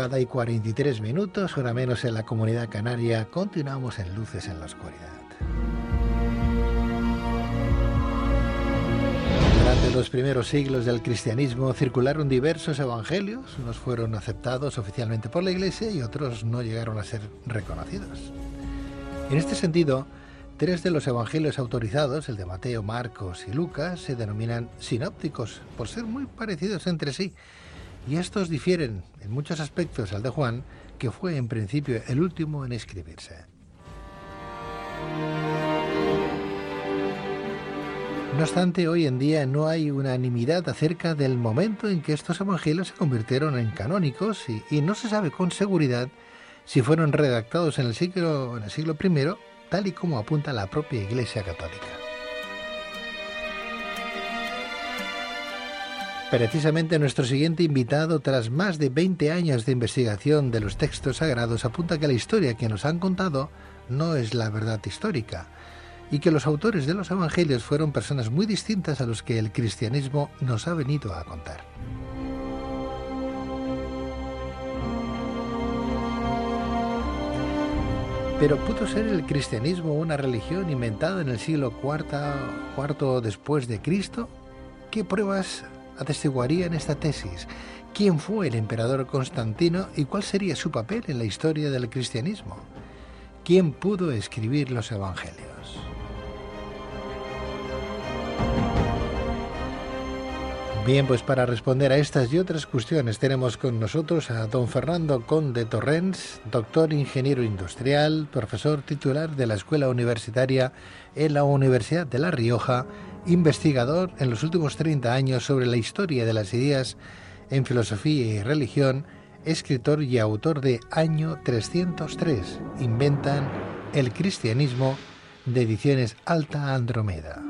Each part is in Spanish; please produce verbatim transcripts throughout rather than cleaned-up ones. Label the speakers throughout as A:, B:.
A: madrugada y cuarenta y tres minutos, hora menos en la Comunidad Canaria. Continuamos en Luces en la Oscuridad. Durante los primeros siglos del cristianismo circularon diversos evangelios. Unos fueron aceptados oficialmente por la Iglesia y otros no llegaron a ser reconocidos. En este sentido, tres de los evangelios autorizados, el de Mateo, Marcos y Lucas, se denominan sinópticos por ser muy parecidos entre sí. Y estos difieren en muchos aspectos al de Juan, que fue en principio el último en escribirse. No obstante, hoy en día no hay unanimidad acerca del momento en que estos evangelios se convirtieron en canónicos y, y no se sabe con seguridad si fueron redactados en el siglo, en el siglo primero, tal y como apunta la propia Iglesia Católica. Precisamente nuestro siguiente invitado, tras más de veinte años de investigación de los textos sagrados, apunta que la historia que nos han contado no es la verdad histórica y que los autores de los evangelios fueron personas muy distintas a los que el cristianismo nos ha venido a contar. Pero ¿pudo ser el cristianismo una religión inventada en el siglo cuarto, cuarto después de Cristo? ¿Qué pruebas atestiguarían esta tesis? ¿Quién fue el emperador Constantino y cuál sería su papel en la historia del cristianismo? ¿Quién pudo escribir los evangelios? Bien, pues para responder a estas y otras cuestiones tenemos con nosotros a don Fernando Conde Torrents, doctor ingeniero industrial, profesor titular de la Escuela Universitaria en la Universidad de La Rioja, investigador en los últimos treinta años sobre la historia de las ideas en filosofía y religión, escritor y autor de Año trescientos tres, Inventan el cristianismo, de Ediciones Alta Andrómeda.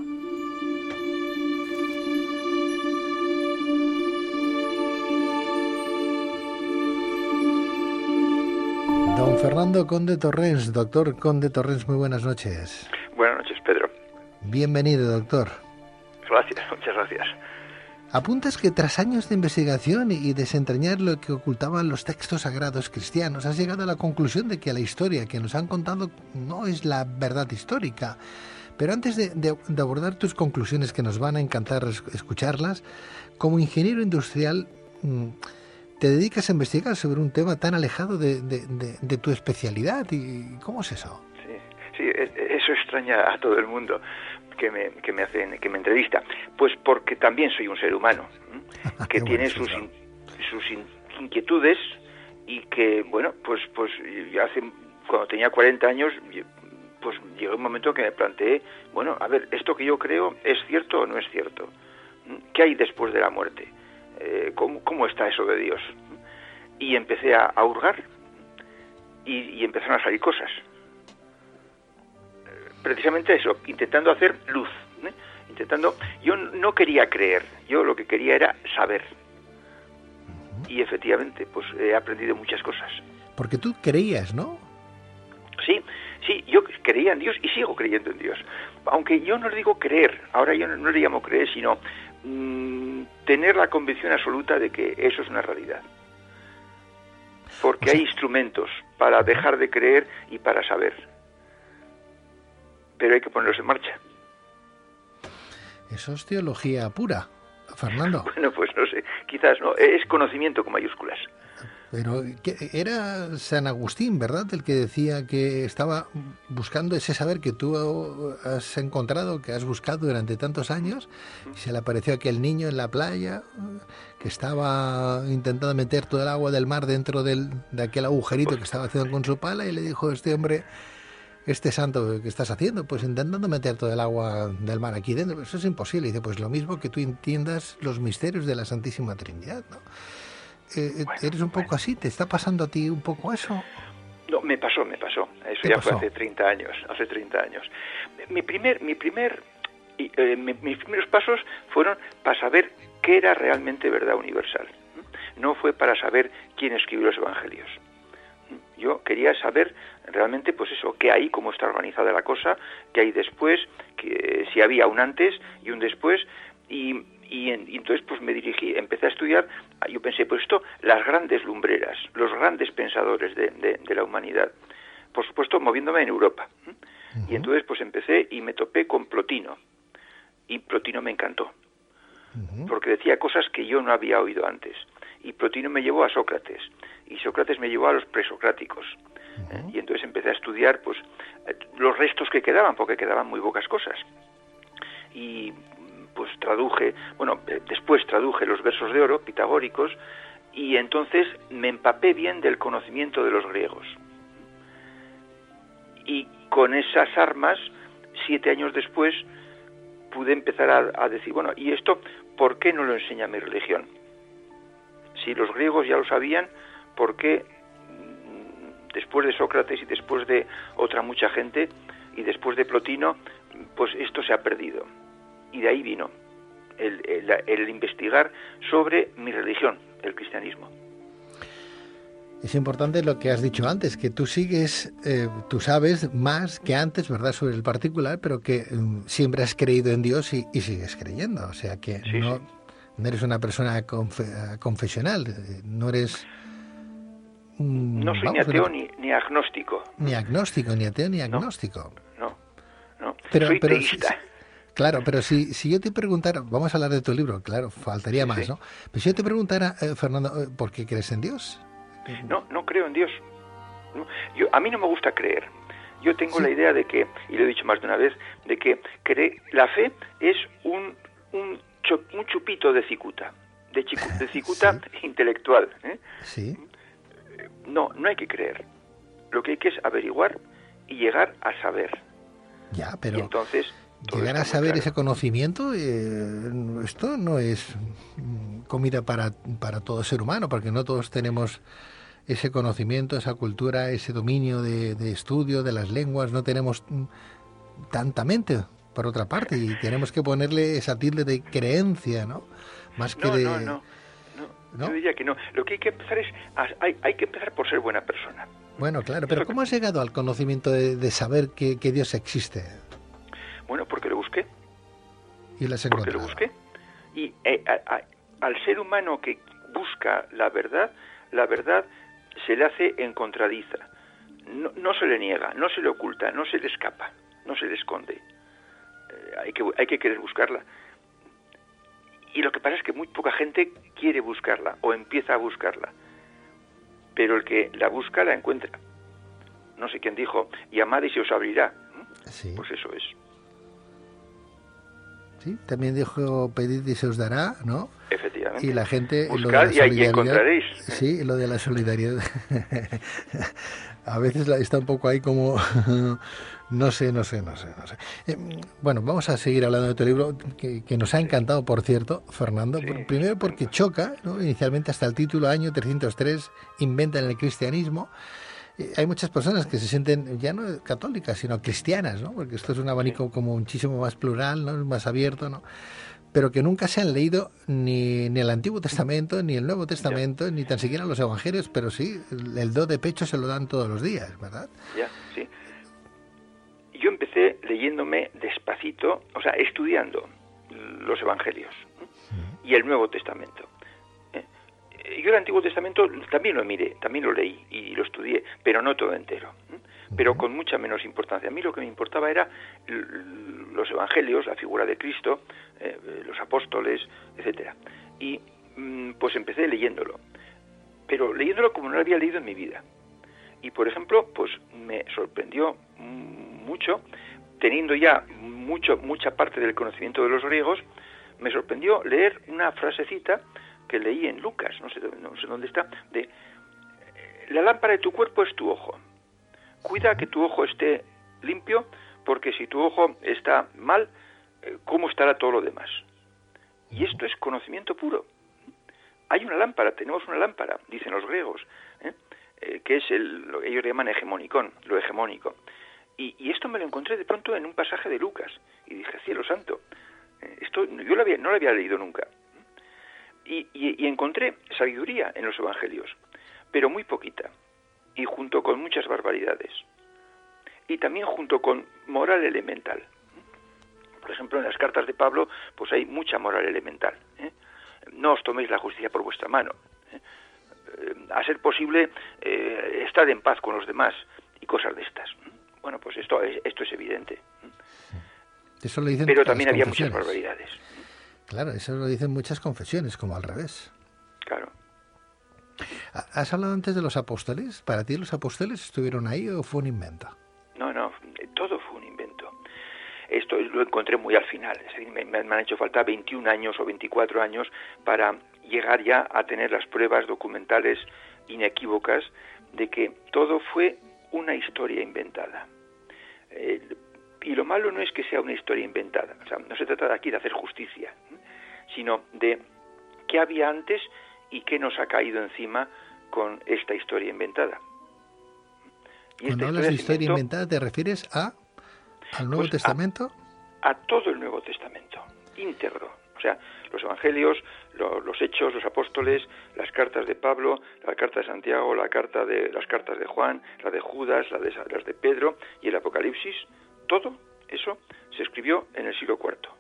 A: Don Fernando Conde Torrents, doctor Conde Torrents, muy buenas noches.
B: Buenas noches, Pedro.
A: Bienvenido, doctor.
B: Gracias, muchas gracias.
A: Apuntas que tras años de investigación y desentrañar lo que ocultaban los textos sagrados cristianos, has llegado a la conclusión de que la historia que nos han contado no es la verdad histórica. Pero antes de, de, de abordar tus conclusiones, que nos van a encantar escucharlas, como ingeniero industrial, te dedicas a investigar sobre un tema tan alejado de, de, de, de tu especialidad. ¿Y cómo es eso?
B: Sí, sí, eso extraña a todo el mundo que me, que me hacen, que me entrevista. Pues porque también soy un ser humano, ¿eh? que tiene sus, in, sus inquietudes y que, bueno, pues, pues hace, cuando tenía cuarenta años, pues llegó un momento que me planteé, bueno, a ver, ¿esto que yo creo es cierto o no es cierto? ¿Qué hay después de la muerte? Eh, ¿cómo, ¿Cómo está eso de Dios? Y empecé a, a hurgar y, y empezaron a salir cosas. Precisamente eso, intentando hacer luz, ¿eh? intentando. Yo no quería creer, yo lo que quería era saber. Y efectivamente, pues he aprendido muchas cosas.
A: Porque tú creías, ¿no?
B: Sí, sí, yo creía en Dios y sigo creyendo en Dios. Aunque yo no le digo creer, ahora yo no, no le llamo creer, sino mmm, tener la convicción absoluta de que eso es una realidad. Porque o sea, hay instrumentos para dejar de creer y para saber. Pero hay que ponerlos en marcha.
A: Eso es teología pura, Fernando.
B: Bueno, pues no sé, quizás no, es conocimiento con mayúsculas.
A: Pero era San Agustín, ¿verdad?, el que decía que estaba buscando ese saber que tú has encontrado, que has buscado durante tantos años, y se le apareció aquel niño en la playa que estaba intentando meter todo el agua del mar dentro del, de aquel agujerito que estaba haciendo con su pala, y le dijo: este hombre, este santo, ¿qué estás haciendo? Pues intentando meter todo el agua del mar aquí dentro. Eso es imposible. Y dice: pues lo mismo que tú entiendas los misterios de la Santísima Trinidad, ¿no? Eh, bueno, ¿Eres un poco bueno. así? ¿Te está pasando a ti un poco eso?
B: No, me pasó, me pasó. Eso ya pasó? fue hace treinta años, hace treinta años. Mi primer, mi primer, eh, mi, mis primeros pasos fueron para saber qué era realmente verdad universal. No fue para saber quién escribió los evangelios. Yo quería saber realmente, pues eso, qué hay, cómo está organizada la cosa, qué hay después, que si había un antes y un después, y Y, en, y entonces pues me dirigí, empecé a estudiar yo pensé, pues esto, las grandes lumbreras, los grandes pensadores de, de, de la humanidad, por supuesto moviéndome en Europa. Uh-huh. Y entonces pues empecé y me topé con Plotino, y Plotino me encantó, uh-huh. porque decía cosas que yo no había oído antes, y Plotino me llevó a Sócrates, y Sócrates me llevó a los presocráticos, uh-huh. ¿eh? Y entonces empecé a estudiar pues los restos que quedaban, porque quedaban muy pocas cosas, y pues traduje, bueno, después traduje los versos de oro pitagóricos, y entonces me empapé bien del conocimiento de los griegos. Y con esas armas, siete años después, pude empezar a, a decir, bueno, ¿y esto por qué no lo enseña mi religión? Si los griegos ya lo sabían, ¿por qué después de Sócrates y después de otra mucha gente y después de Plotino, pues esto se ha perdido? Y de ahí vino el, el, el investigar sobre mi religión, el cristianismo.
A: Es importante lo que has dicho antes, que tú sigues, eh, tú sabes más que antes, ¿verdad?, sobre el particular, pero que um, siempre has creído en Dios y, y sigues creyendo. O sea que sí, no, sí. no eres una persona confe- confesional, no eres...
B: Um, no soy vamos, ni ateo una... ni, ni agnóstico.
A: Ni agnóstico, ni ateo ni agnóstico.
B: No, no, no.
A: Pero,
B: soy
A: pero,
B: teísta.
A: Si, claro, pero si, si yo te preguntara, vamos a hablar de tu libro, claro, faltaría sí, más, sí. ¿no? Pero si yo te preguntara, eh, Fernando, ¿por qué crees en Dios?
B: No, no creo en Dios. No, yo, a mí no me gusta creer. Yo tengo sí. la idea de que, y lo he dicho más de una vez, de que cre- la fe es un, un, cho- un chupito de cicuta, de, chicu- de cicuta sí. intelectual. ¿eh?
A: Sí.
B: No, no hay que creer. Lo que hay que es averiguar y llegar a saber.
A: Ya, pero...
B: Y entonces...
A: Llegar a saber claro. ese conocimiento, eh, esto no es comida para, para todo ser humano, porque no todos tenemos ese conocimiento, esa cultura, ese dominio de, de estudio de las lenguas, no tenemos tanta mente, por otra parte, y tenemos que ponerle esa tilde de creencia, ¿no? Más que
B: no,
A: de...
B: no, no, no, no, yo diría que no. Lo que hay que empezar es, a, hay, hay que empezar por ser buena persona.
A: Bueno, claro, pero ¿cómo has llegado al conocimiento de, de saber que, que Dios existe?
B: Bueno, porque lo busqué.
A: ¿Y lo has
B: encontrado? Porque lo busqué. Y eh, a, a, al ser humano que busca la verdad, la verdad se le hace encontradiza. No, no se le niega, no se le oculta, no se le escapa, no se le esconde. Eh, hay que, hay que querer buscarla. Y lo que pasa es que muy poca gente quiere buscarla o empieza a buscarla. Pero el que la busca la encuentra. No sé quién dijo, llamad y se os abrirá.
A: Sí.
B: Pues eso es.
A: Sí, también dijo pedid y se os dará, ¿no?
B: Efectivamente.
A: Y la gente...
B: Buscad
A: lo de la
B: y ahí encontraréis.
A: Sí, lo de la solidaridad. A veces está un poco ahí como... no sé, no sé, no sé, no sé. Eh, bueno, vamos a seguir hablando de tu libro, que, que nos ha encantado, por cierto, Fernando. Sí, primero porque choca, ¿no? Inicialmente hasta el título, año trescientos tres, inventan el cristianismo. Hay muchas personas que se sienten ya no católicas, sino cristianas, ¿no? Porque esto es un abanico sí. como muchísimo más plural, ¿no? Más abierto, ¿no? Pero que nunca se han leído ni, ni el Antiguo Testamento, ni el Nuevo Testamento, ya. ni tan siquiera los Evangelios, pero sí, el, el do de pecho se lo dan todos los días, ¿verdad?
B: Ya, sí. Yo empecé leyéndome despacito, o sea, estudiando los Evangelios ¿eh? sí. y el Nuevo Testamento. Yo el Antiguo Testamento también lo miré, también lo leí y lo estudié, pero no todo entero, ¿eh? pero con mucha menos importancia. A mí lo que me importaba era los evangelios, la figura de Cristo, eh, los apóstoles, etcétera. Y pues empecé leyéndolo, pero leyéndolo como no lo había leído en mi vida. Y por ejemplo, pues me sorprendió mucho, teniendo ya mucho mucha parte del conocimiento de los griegos, me sorprendió leer una frasecita que leí en Lucas, no sé, no sé dónde está, de la lámpara de tu cuerpo es tu ojo. Cuida que tu ojo esté limpio, porque si tu ojo está mal, ¿cómo estará todo lo demás? Y esto es conocimiento puro. Hay una lámpara, tenemos una lámpara, dicen los griegos, ¿eh? Eh, que es el, lo que ellos llaman hegemonicón, lo hegemónico. Y, y esto me lo encontré de pronto en un pasaje de Lucas, y dije, cielo santo, eh, esto yo lo había, no lo había leído nunca. Y, y, y encontré sabiduría en los evangelios, pero muy poquita, y junto con muchas barbaridades, y también junto con moral elemental. Por ejemplo, en las cartas de Pablo, pues hay mucha moral elemental, ¿eh? no os toméis la justicia por vuestra mano. ¿eh? Eh, a ser posible, eh, estad en paz con los demás y cosas de estas. Bueno, pues esto es, esto es evidente.
A: Eso lo dicen
B: Pero también había muchas barbaridades.
A: Claro, eso lo dicen muchas confesiones, como al revés.
B: Claro.
A: ¿Has hablado antes de los apóstoles? ¿Para ti los apóstoles estuvieron ahí o fue un invento?
B: No, no, todo fue un invento. Esto lo encontré muy al final. Es decir, me, me han hecho falta veintiún años o veinticuatro años para llegar ya a tener las pruebas documentales inequívocas de que todo fue una historia inventada. Eh, y lo malo no es que sea una historia inventada. O sea, no se trata de aquí de hacer justicia, ¿eh? sino de qué había antes y qué nos ha caído encima con esta historia inventada.
A: Y Cuando hablas de historia inventó, inventada, ¿te refieres a al Nuevo pues Testamento?
B: A, a todo el Nuevo Testamento, íntegro. O sea, los Evangelios, lo, los Hechos, los Apóstoles, las cartas de Pablo, la carta de Santiago, la carta de, las cartas de Juan, la de Judas, la de, las de Pedro y el Apocalipsis. Todo eso se escribió en el siglo cuarto.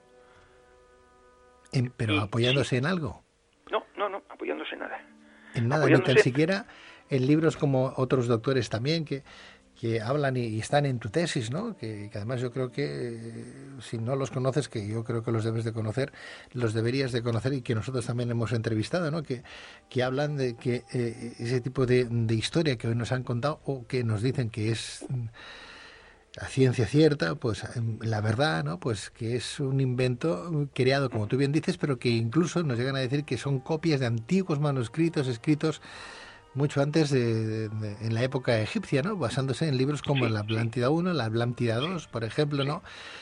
A: En, ¿Pero y, apoyándose sí. en algo?
B: No, no, no, apoyándose en nada.
A: En nada, ni tan siquiera en libros como otros doctores también que, que hablan y, y están en tu tesis, ¿no? Que, que además yo creo que eh, si no los conoces, que yo creo que los debes de conocer, los deberías de conocer y que nosotros también hemos entrevistado, ¿no? Que, que hablan de que eh, ese tipo de, de historia que hoy nos han contado o que nos dicen que es la ciencia cierta, pues la verdad, ¿no? Pues que es un invento creado, como tú bien dices, pero que incluso nos llegan a decir que son copias de antiguos manuscritos escritos mucho antes de, de en la época egipcia, ¿no? Basándose en libros como sí, la Atlántida uno, la Atlántida dos, por ejemplo, ¿no?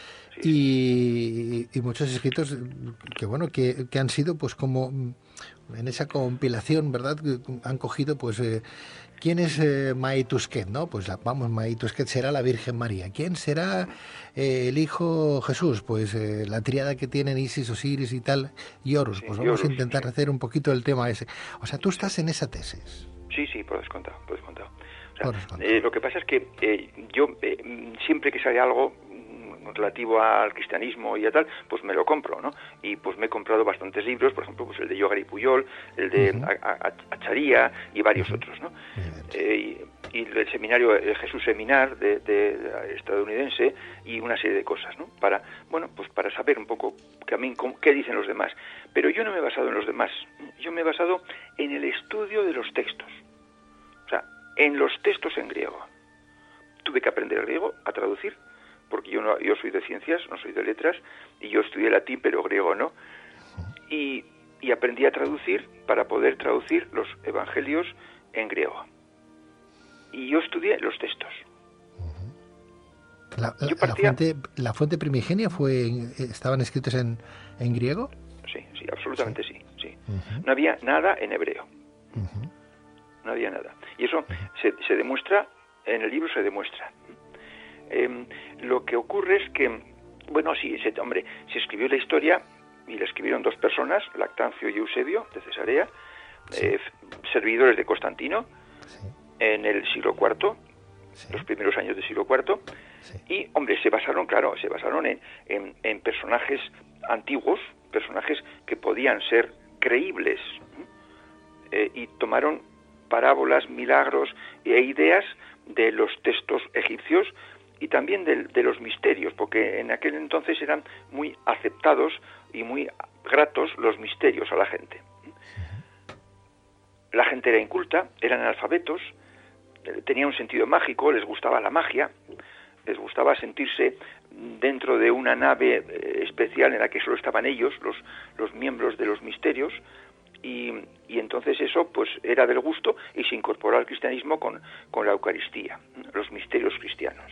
A: Y, y muchos escritos que bueno que, que han sido pues como en esa compilación, ¿verdad? Han cogido pues eh, ¿quién es eh, Mai Tusquet? ¿No? Pues la, vamos, Mai Tusquet será la Virgen María. ¿Quién será eh, el Hijo Jesús? Pues eh, la triada que tienen Isis, Osiris y tal, y Horus. Pues vamos a intentar hacer un poquito el tema ese. O sea, tú estás en esa tesis.
B: Sí, sí, por descontado, por descontado. O sea, eh, lo que pasa es que eh, yo eh, siempre que sale algo relativo al cristianismo y a tal, pues me lo compro, ¿no? Y pues me he comprado bastantes libros, por ejemplo, pues el de Yogar y Puyol, el de uh-huh. Acharia y varios uh-huh. otros, ¿no? Uh-huh. Eh, y, y el seminario, el Jesús Seminar de, de, de estadounidense y una serie de cosas, ¿no? Para, bueno, pues para saber un poco también qué dicen los demás. Pero yo no me he basado en los demás, yo me he basado en el estudio de los textos, o sea, en los textos en griego. Tuve que aprender griego, a traducir, porque yo no, yo soy de ciencias, no soy de letras, y yo estudié latín, pero griego no. Y, y aprendí a traducir para poder traducir los evangelios en griego. Y yo estudié los textos.
A: La, la, partía, la, fuente, ¿La fuente primigenia fue estaban escritos en, en griego?
B: Sí, sí, absolutamente sí. sí, sí. Uh-huh. No había nada en hebreo. Uh-huh. No había nada. Y eso uh-huh. se, se demuestra, en el libro se demuestra. Eh, lo que ocurre es que, bueno, sí, ese hombre, se escribió la historia y la escribieron dos personas, Lactancio y Eusebio, de Cesarea, sí. eh, servidores de Constantino, sí. en el siglo cuarto, sí. los primeros años del siglo cuarto, sí. y, hombre, se basaron, claro, se basaron en, en, en personajes antiguos, personajes que podían ser creíbles, eh, y tomaron parábolas, milagros e ideas de los textos egipcios y también de, de los misterios, porque en aquel entonces eran muy aceptados y muy gratos los misterios a la gente. La gente era inculta, eran analfabetos, tenían un sentido mágico, les gustaba la magia, les gustaba sentirse dentro de una nave especial en la que solo estaban ellos, los, los miembros de los misterios, y, y entonces eso pues era del gusto y se incorporó al cristianismo con, con la Eucaristía, los misterios cristianos.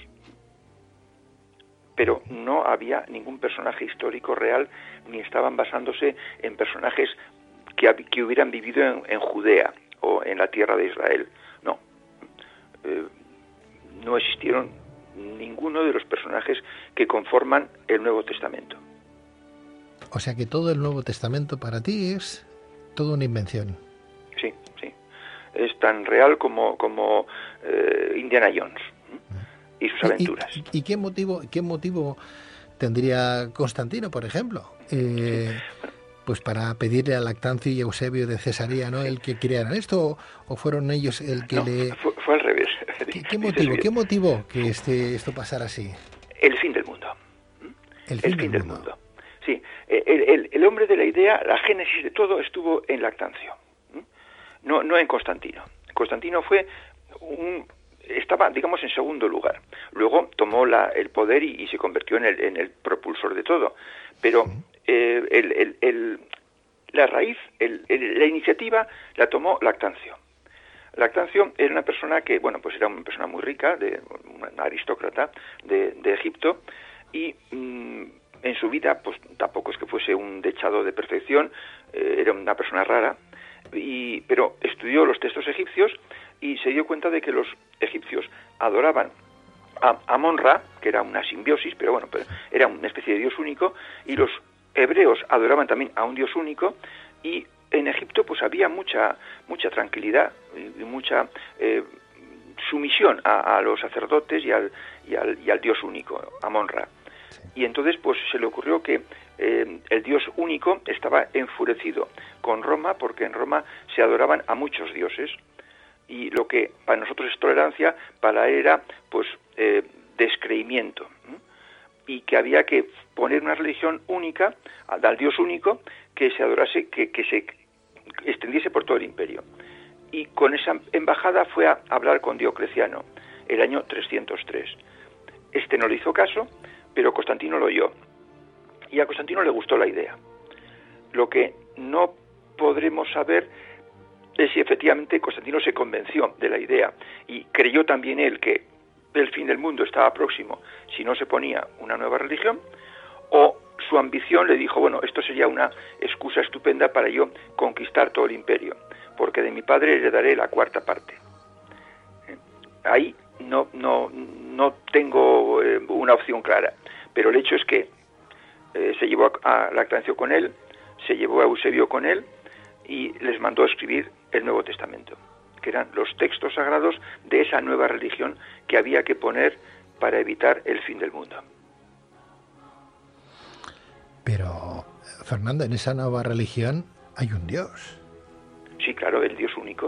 B: Pero no había ningún personaje histórico real, ni estaban basándose en personajes que, que hubieran vivido en, en Judea o en la tierra de Israel. No, eh, no existieron ninguno de los personajes que conforman el Nuevo Testamento.
A: O sea que todo el Nuevo Testamento para ti es toda una invención.
B: Sí, sí. Es tan real como, como eh, Indiana Jones y sus aventuras.
A: ¿Y, y, y qué motivo qué motivo tendría Constantino, por ejemplo? Eh,
B: sí.
A: pues para pedirle a Lactancio y Eusebio de Cesarea, ¿no? El que crearan esto, o, o fueron ellos el que
B: no,
A: le...
B: Fue, fue al revés.
A: ¿Qué, qué motivo, ¿Qué motivó que este esto pasara así?
B: El fin del mundo.
A: El fin,
B: el fin
A: del,
B: del
A: mundo.
B: mundo. Sí, el, el, el hombre de la idea, la génesis de todo estuvo en Lactancio, no, no en Constantino. Constantino fue un... estaba, digamos, en segundo lugar. Luego tomó la, el poder y, y se convirtió en el, en el propulsor de todo. Pero eh, el, el, el, la raíz, el, el, la iniciativa la tomó Lactancio. Lactancio era una persona que, bueno, pues era una persona muy rica, de una aristócrata de, de Egipto, y mmm, en su vida, pues tampoco es que fuese un dechado de perfección, eh, era una persona rara, y, pero estudió los textos egipcios y se dio cuenta de que los egipcios adoraban a Amon-Ra, que era una simbiosis, pero bueno, pero era una especie de dios único, y los hebreos adoraban también a un dios único, y en Egipto pues había mucha mucha tranquilidad y, y mucha eh, sumisión a, a los sacerdotes y al, y al, y al dios único, Amon-Ra. Y entonces pues se le ocurrió que eh, el dios único estaba enfurecido con Roma, porque en Roma se adoraban a muchos dioses, y lo que para nosotros es tolerancia, para él era pues eh, descreimiento, ¿eh? Y que había que poner una religión única, al, al dios único, que se adorase, que, que se extendiese por todo el imperio. Y con esa embajada fue a hablar con Diocleciano el año trescientos tres. Este no le hizo caso, pero Constantino lo oyó, y a Constantino le gustó la idea. Lo que no podremos saber es si efectivamente Constantino se convenció de la idea y creyó también él que el fin del mundo estaba próximo si no se ponía una nueva religión, o su ambición le dijo, bueno, esto sería una excusa estupenda para yo conquistar todo el imperio, porque de mi padre heredaré la cuarta parte. Ahí no no no tengo eh, una opción clara, pero el hecho es que eh, se llevó a, a Lactancio con él, se llevó a Eusebio con él y les mandó a escribir el Nuevo Testamento, que eran los textos sagrados de esa nueva religión que había que poner para evitar el fin del mundo.
A: Pero, Fernando, en esa nueva religión hay un Dios.
B: Sí, claro, el Dios único.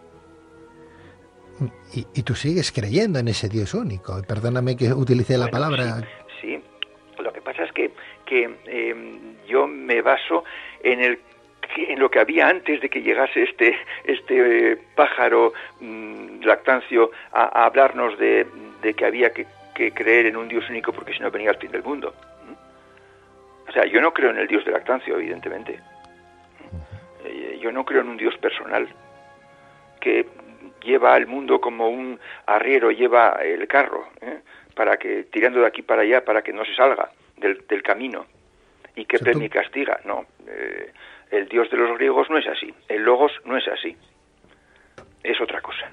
A: Y, y tú sigues creyendo en ese Dios único. Perdóname que utilice la
B: bueno,
A: palabra.
B: Sí, sí, lo que pasa es que, que eh, yo me baso en el en lo que había antes de que llegase este este eh, pájaro mmm, Lactancio a, a hablarnos de, de que había que, que creer en un Dios único, porque si no venía el fin del mundo. ¿Mm? O sea, yo no creo en el Dios de Lactancio, evidentemente. Eh, yo no creo en un Dios personal que lleva al mundo como un arriero lleva el carro, ¿eh? para que tirando de aquí para allá para que no se salga del, del camino y que premia y castiga. No, eh, el Dios de los griegos no es así, el Logos no es así, es otra cosa.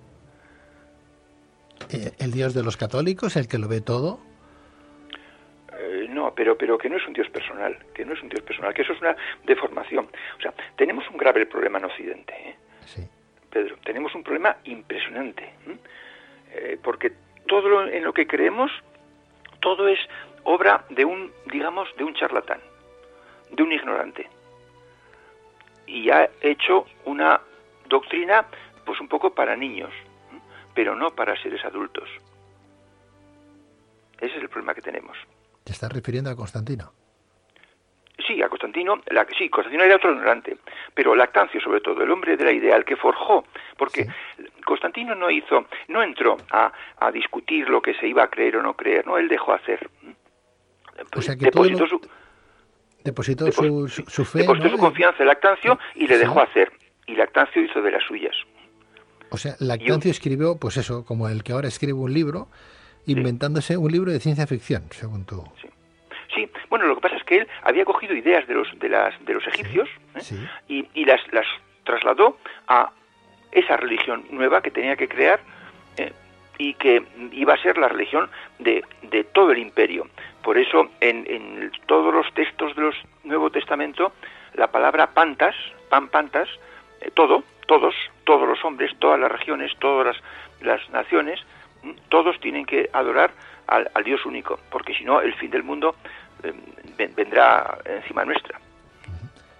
A: ¿El Dios de los católicos, el que lo ve todo?
B: Eh, no, pero pero que no es un Dios personal, que no es un Dios personal, que eso es una deformación. O sea, tenemos un grave problema en Occidente, ¿eh?
A: Sí.
B: Pedro, tenemos un problema impresionante, ¿eh? Eh, porque todo lo, en lo que creemos, todo es obra de un, digamos, de un charlatán, de un ignorante, y ha hecho una doctrina, pues un poco para niños, ¿eh? pero no para seres adultos. Ese es el problema que tenemos.
A: ¿Te estás refiriendo a Constantino?
B: Sí, a Constantino, la, sí, Constantino era otro ignorante, pero Lactancio, sobre todo, el hombre de la idea, el que forjó, porque sí. Constantino no hizo, no entró a, a discutir lo que se iba a creer o no creer, no, él dejó hacer.
A: O sea que
B: depositó
A: lo...
B: su
A: depositó
B: depos,
A: su, su, su fe,
B: depositó
A: ¿no?
B: su confianza en Lactancio y le
A: sí.
B: dejó hacer, y Lactancio hizo de las suyas.
A: O sea, Lactancio Yo... escribió, pues eso, como el que ahora escribe un libro, inventándose sí. un libro de ciencia ficción, según tú.
B: Sí. Sí, bueno, lo que pasa es que él había cogido ideas de los de las de los egipcios ¿eh?
A: sí.
B: y, y las las trasladó a esa religión nueva que tenía que crear eh, y que iba a ser la religión de, de todo el imperio. Por eso en, en todos los textos del Nuevo Testamento la palabra pantas, pan pantas, eh, todo, todos, todos los hombres, todas las regiones, todas las, las naciones, todos tienen que adorar al, al Dios único, porque si no el fin del mundo eh, vendrá encima nuestra.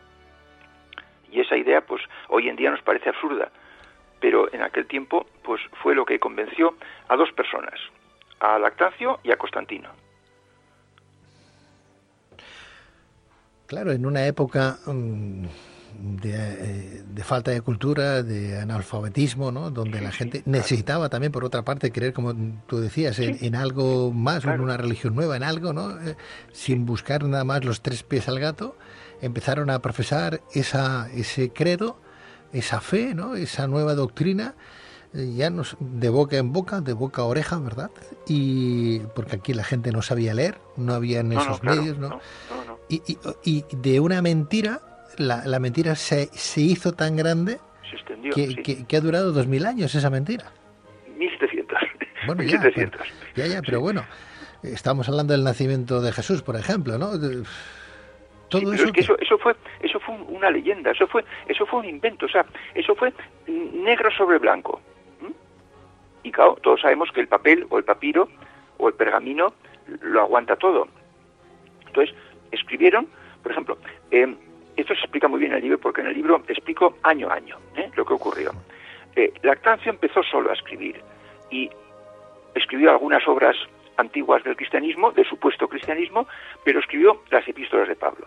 B: Y esa idea, pues, hoy en día nos parece absurda, pero en aquel tiempo, pues, fue lo que convenció a dos personas, a Lactancio y a Constantino.
A: Claro, en una época um, de, de falta de cultura, de analfabetismo, ¿no? Donde la gente necesitaba también, por otra parte, creer, como tú decías, en, en algo más, claro, en una religión nueva, en algo, ¿no? Eh, sin buscar nada más los tres pies al gato, empezaron a profesar esa, ese credo, esa fe, ¿no? Esa nueva doctrina, ya nos, de boca en boca, de boca a oreja, ¿verdad? Y porque aquí la gente no sabía leer, no habían esos no, no, claro, medios, ¿no? no, no, no. Y, y, y de una mentira, la, la mentira se, se hizo tan grande
B: se extendió,
A: que,
B: sí.
A: que, que ha durado dos mil años esa mentira.
B: mil setecientos.
A: Bueno,
B: mil
A: ya,
B: setecientos.
A: Pero, ya, ya, pero
B: sí.
A: bueno, estamos hablando del nacimiento de Jesús, por ejemplo, ¿no? De,
B: todo sí, pero eso, es que eso, eso fue, eso fue una leyenda, eso fue, eso fue un invento, o sea, eso fue negro sobre blanco. ¿Mm? Y claro, todos sabemos que el papel o el papiro o el pergamino lo aguanta todo. Entonces, escribieron, por ejemplo, eh, esto se explica muy bien en el libro, porque en el libro explico año a año ¿eh? lo que ocurrió. Eh, Lactancio empezó solo a escribir y escribió algunas obras antiguas del cristianismo, del supuesto cristianismo, pero escribió las epístolas de Pablo.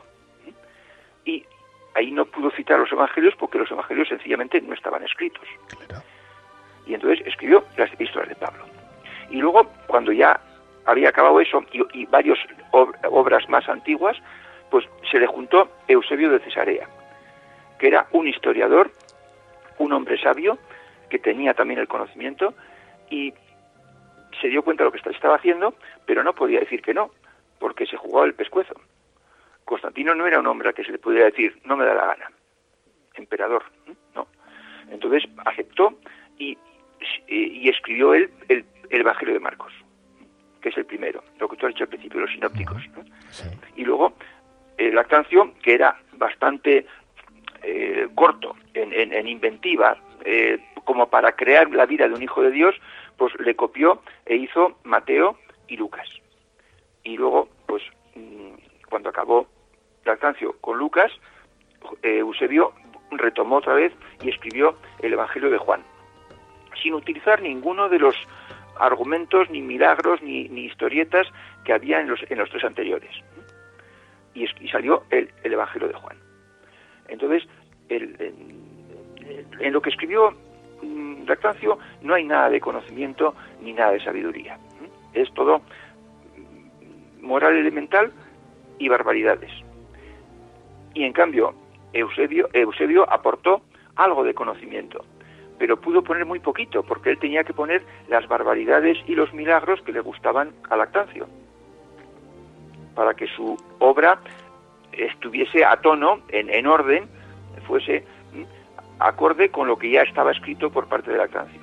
B: Y ahí no pudo citar los evangelios porque los evangelios sencillamente no estaban escritos. Claro. Y entonces escribió las epístolas de Pablo. Y luego, cuando ya había acabado eso y, y varias ob- obras más antiguas, pues se le juntó Eusebio de Cesarea, que era un historiador, un hombre sabio, que tenía también el conocimiento y se dio cuenta de lo que estaba haciendo, pero no podía decir que no, porque se jugaba el pescuezo. Constantino no era un hombre al que se le pudiera decir, no me da la gana, emperador, no. Entonces aceptó y, y escribió él el, el Evangelio de Marcos, que es el primero, lo que tú has dicho al principio, los sinópticos, ¿no? Sí. Y luego el Lactancio, que era bastante eh, corto en, en, en inventiva, eh, como para crear la vida de un hijo de Dios, pues le copió e hizo Mateo y Lucas. Y luego, pues, cuando acabó Lactancio con Lucas, eh, Eusebio retomó otra vez y escribió el Evangelio de Juan, sin utilizar ninguno de los argumentos, ni milagros, ni, ni historietas que había en los, en los tres anteriores. Y, es, y salió el, el Evangelio de Juan. Entonces, el, en, en lo que escribió Lactancio no hay nada de conocimiento ni nada de sabiduría. Es todo moral elemental y barbaridades. Y en cambio, Eusebio, Eusebio aportó algo de conocimiento, pero pudo poner muy poquito, porque él tenía que poner las barbaridades y los milagros que le gustaban a Lactancio, para que su obra estuviese a tono, en, en orden, fuese acorde con lo que ya estaba escrito por parte de Lactancio.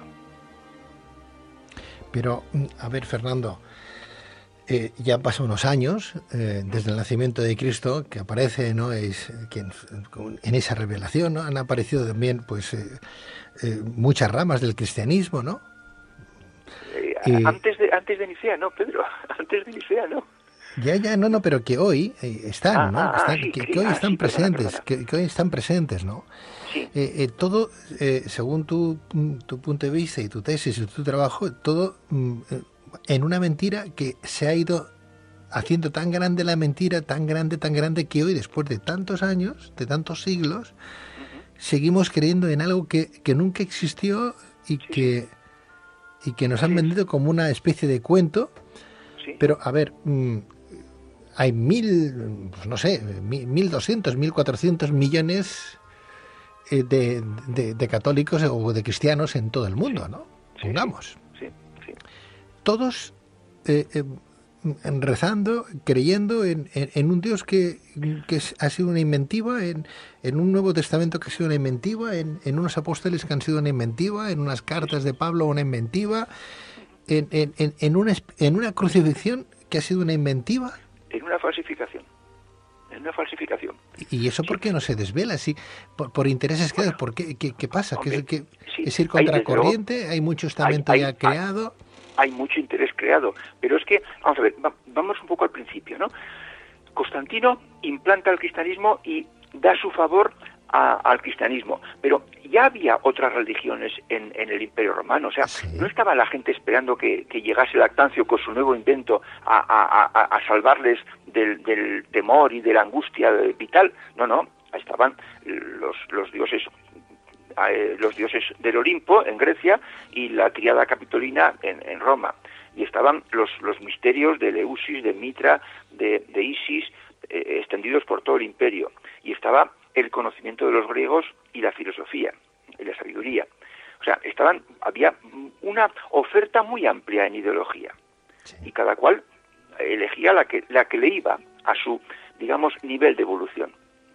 A: Pero, a ver, Fernando, eh, ya pasan unos años eh, desde el nacimiento de Cristo, que aparece, ¿no? Es, que en, en esa revelación, ¿no? Han aparecido también, pues, eh, eh, muchas ramas del cristianismo, ¿no?
B: Eh, eh, antes de antes de Nicea, no, Pedro, antes de Nicea, no.
A: Ya, ya, no, no, pero que hoy eh, están,
B: ah,
A: ¿no?
B: Ah,
A: están,
B: sí,
A: que,
B: sí,
A: que hoy
B: ah,
A: están
B: sí,
A: presentes,
B: perdona, perdona.
A: Que, que hoy están presentes, ¿no?
B: Sí.
A: Eh, eh, todo, eh, según tu, tu punto de vista y tu tesis y tu trabajo, todo mm, en una mentira que se ha ido haciendo tan grande la mentira, tan grande, tan grande, que hoy, después de tantos años, de tantos siglos, uh-huh. seguimos creyendo en algo que, que nunca existió y, sí, que, y que nos sí. han vendido como una especie de cuento. Sí. Pero, a ver, mm, hay mil, pues no sé, mil doscientos, mil cuatrocientos millones de, de, de católicos o de cristianos en todo el mundo, sí. ¿no?
B: Sí,
A: Pongamos.
B: Sí, sí.
A: Todos eh, eh, rezando, creyendo en, en, en un Dios que, que ha sido una inventiva, en, en un Nuevo Testamento que ha sido una inventiva, en, en unos apóstoles que han sido una inventiva, en unas cartas de Pablo una inventiva, en, en, en, en, una, en una crucifixión que ha sido una inventiva.
B: En una falsificación. En una falsificación.
A: ¿Y eso por qué no se desvela? ¿Sí? ¿Por, por intereses bueno, que ¿por qué, qué, qué pasa? Hombre, ¿Qué, qué, sí, ¿Es ir contracorriente? ¿Hay mucho estamento
B: hay,
A: ya
B: hay,
A: creado?
B: Hay, hay mucho interés creado. Pero es que, vamos a ver, va, vamos un poco al principio, ¿no? Constantino implanta el cristianismo y da su favor a, al cristianismo, pero ya había otras religiones en, en el Imperio Romano, o sea, sí. no estaba la gente esperando que, que llegase Lactancio con su nuevo invento a, a, a, a salvarles del, del temor y de la angustia vital, no, no, estaban los, los dioses eh, los dioses del Olimpo en Grecia y la tríada capitolina en, en Roma, y estaban los, los misterios de Eleusis, de Mitra, de, de Isis, eh, extendidos por todo el imperio, y estaba el conocimiento de los griegos y la filosofía y la sabiduría. O sea, estaban, había una oferta muy amplia en ideología, sí. y cada cual elegía la que, la que le iba a su, digamos, nivel de evolución.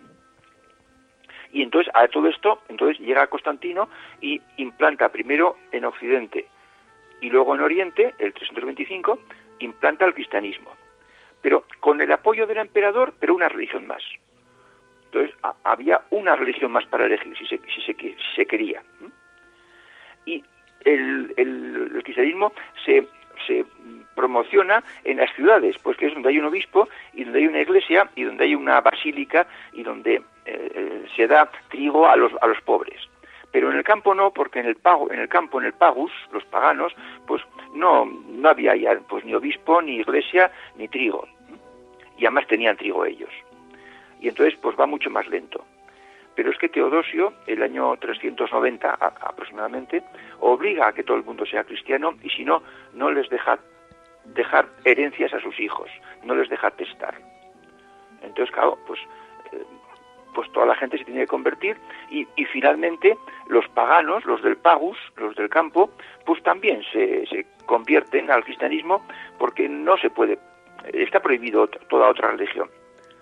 B: Y entonces, a todo esto, entonces llega Constantino y implanta primero en Occidente y luego en Oriente, el trescientos veinticinco, implanta el cristianismo. Pero con el apoyo del emperador, pero una religión más. Entonces, a, había una religión más para elegir, si se, si se, si se quería. Y el, el, el cristianismo se, se promociona en las ciudades, pues que es donde hay un obispo, y donde hay una iglesia, y donde hay una basílica, y donde eh, se da trigo a los, a los pobres. Pero en el campo no, porque en el pago, en el campo, en el pagus, los paganos, pues no, no había ya pues ni obispo, ni iglesia, ni trigo. Y además tenían trigo ellos. Y entonces pues va mucho más lento. Pero es que Teodosio, el año trescientos noventa a, aproximadamente, obliga a que todo el mundo sea cristiano, y si no, no les deja dejar herencias a sus hijos, no les deja testar. Entonces, claro, pues, eh, pues toda la gente se tiene que convertir, y, y finalmente los paganos, los del pagus, los del campo, pues también se, se convierten al cristianismo, porque no se puede, está prohibido otra, toda otra religión.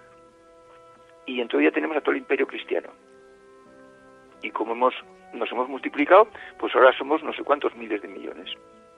B: Y entonces ya tenemos a todo el imperio cristiano. Y como hemos nos hemos multiplicado, pues ahora somos no sé cuántos miles de millones.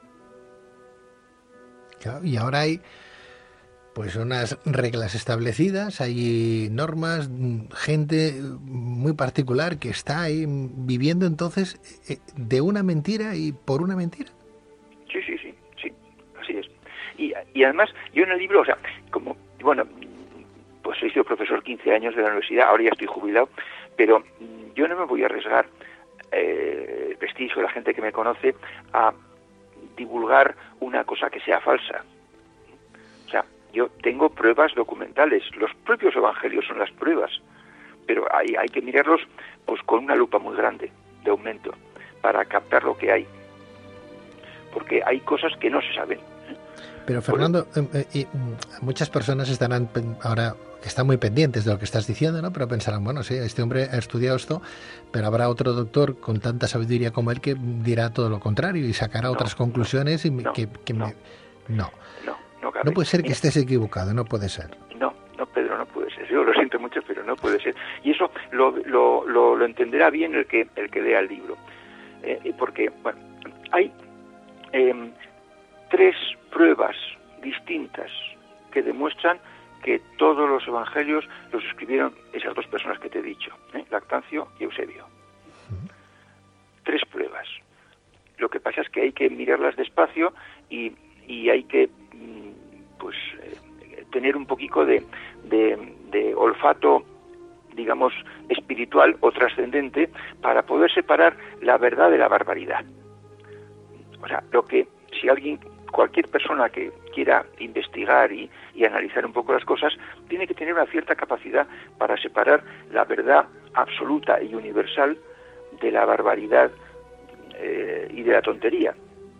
A: Claro, y ahora hay pues unas reglas establecidas, hay normas, gente muy particular que está ahí viviendo entonces de una mentira y por una mentira.
B: Sí, sí, sí, sí, así es. Y, y además, yo en el libro, o sea, como, bueno, pues he sido profesor quince años de la universidad, ahora ya estoy jubilado, pero yo no me voy a arriesgar eh, el prestigio de la gente que me conoce a divulgar una cosa que sea falsa. O sea, yo tengo pruebas documentales, los propios evangelios son las pruebas, pero hay, hay que mirarlos pues con una lupa muy grande de aumento para captar lo que hay, porque hay cosas que no se saben.
A: Pero Fernando, eh, eh, muchas personas estarán ahora que están muy pendientes de lo que estás diciendo, ¿no? Pero pensarán, bueno, sí, este hombre ha estudiado esto, pero habrá otro doctor con tanta sabiduría como él que dirá todo lo contrario y sacará no, otras conclusiones y
B: no,
A: que, que
B: no,
A: me... No,
B: no, no, cabe.
A: No puede ser que estés equivocado, no puede ser.
B: No, no, Pedro, no puede ser. Yo lo siento mucho, pero no puede ser. Y eso lo, lo, lo, lo entenderá bien el que el que lea el libro. Eh, porque, bueno, hay eh, tres pruebas distintas que demuestran que todos los evangelios los escribieron esas dos personas que te he dicho, ¿eh? Lactancio y Eusebio. Uh-huh. Tres pruebas. Lo que pasa es que hay que mirarlas despacio y, y hay que pues eh, tener un poquito de, de, de olfato, digamos, espiritual o trascendente para poder separar la verdad de la barbaridad. O sea, lo que si alguien, cualquier persona que quiera investigar y, y analizar un poco las cosas, tiene que tener una cierta capacidad para separar la verdad absoluta y universal de la barbaridad eh, y de la tontería.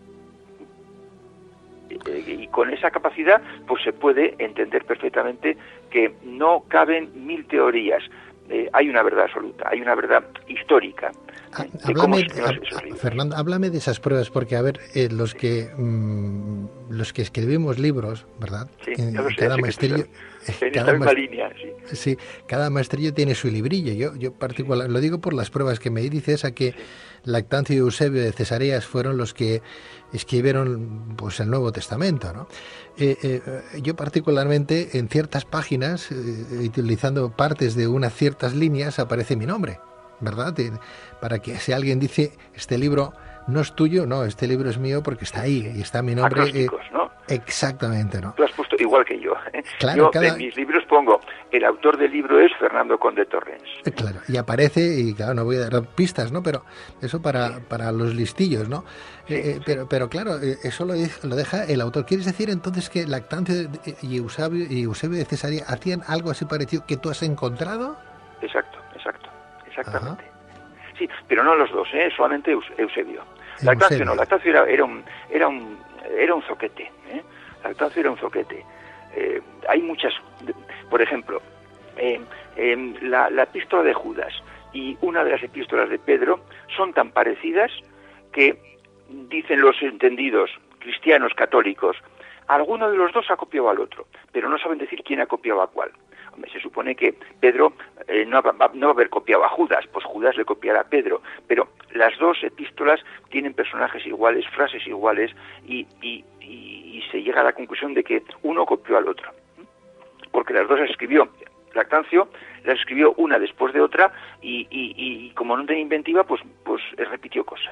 B: Y con esa capacidad pues se puede entender perfectamente que no caben mil teorías. Eh, hay una verdad absoluta, hay una verdad histórica.
A: Ah, háblame, hab, Fernando, háblame de esas pruebas, porque a ver, eh, los que mmm, los que escribimos libros, ¿verdad?
B: Sí,
A: en,
B: ya lo sé,
A: cada
B: sé
A: maestrillo,
B: en
A: cada
B: esta misma línea, sí.
A: Sí, cada maestrillo tiene su librillo. Yo, yo particular, sí. Lo digo por las pruebas que me dices, a que sí. Lactancio y Eusebio de Cesareas fueron los que escribieron pues el Nuevo Testamento, ¿no? Eh, eh, yo particularmente en ciertas páginas, eh, utilizando partes de unas ciertas líneas, aparece mi nombre, ¿verdad? Eh, para que si alguien dice este libro no es tuyo, no, este libro es mío porque está ahí y está mi nombre.
B: Acrósticos, eh, ¿no?
A: Exactamente, ¿no?
B: Tú has puesto igual que yo. ¿eh?
A: Claro,
B: yo
A: cada...
B: en mis libros pongo, el autor del libro es Fernando Conde Torrens.
A: Claro, y aparece, y claro, no voy a dar pistas, ¿no? Pero eso para, sí. para los listillos, ¿no? Sí, eh, sí. Pero, pero claro, eso lo, lo deja el autor. ¿Quieres decir entonces que Lactancio y Eusebio, y Eusebio de Cesarea hacían algo así parecido que tú has encontrado?
B: Exacto, exacto, exactamente. Ajá. Sí, pero no los dos, ¿eh? Solamente Eusebio. Lactancio Eusebio. no, Lactancio era, era un... Era un Era un zoquete, ¿eh? Lactancio era un zoquete. Eh, hay muchas, por ejemplo, eh, eh, la, la epístola de Judas y una de las epístolas de Pedro son tan parecidas que dicen los entendidos cristianos católicos, alguno de los dos ha copiado al otro, pero no saben decir quién ha copiado a cuál. Hombre, se supone que Pedro eh, no, va, no va a haber copiado a Judas, pues Judas le copiará a Pedro, pero las dos epístolas tienen personajes iguales, frases iguales, y, y, y, y se llega a la conclusión de que uno copió al otro, porque las dos las escribió Lactancio, las escribió una después de otra, y, y, y como no tenía inventiva, pues, pues repitió cosas.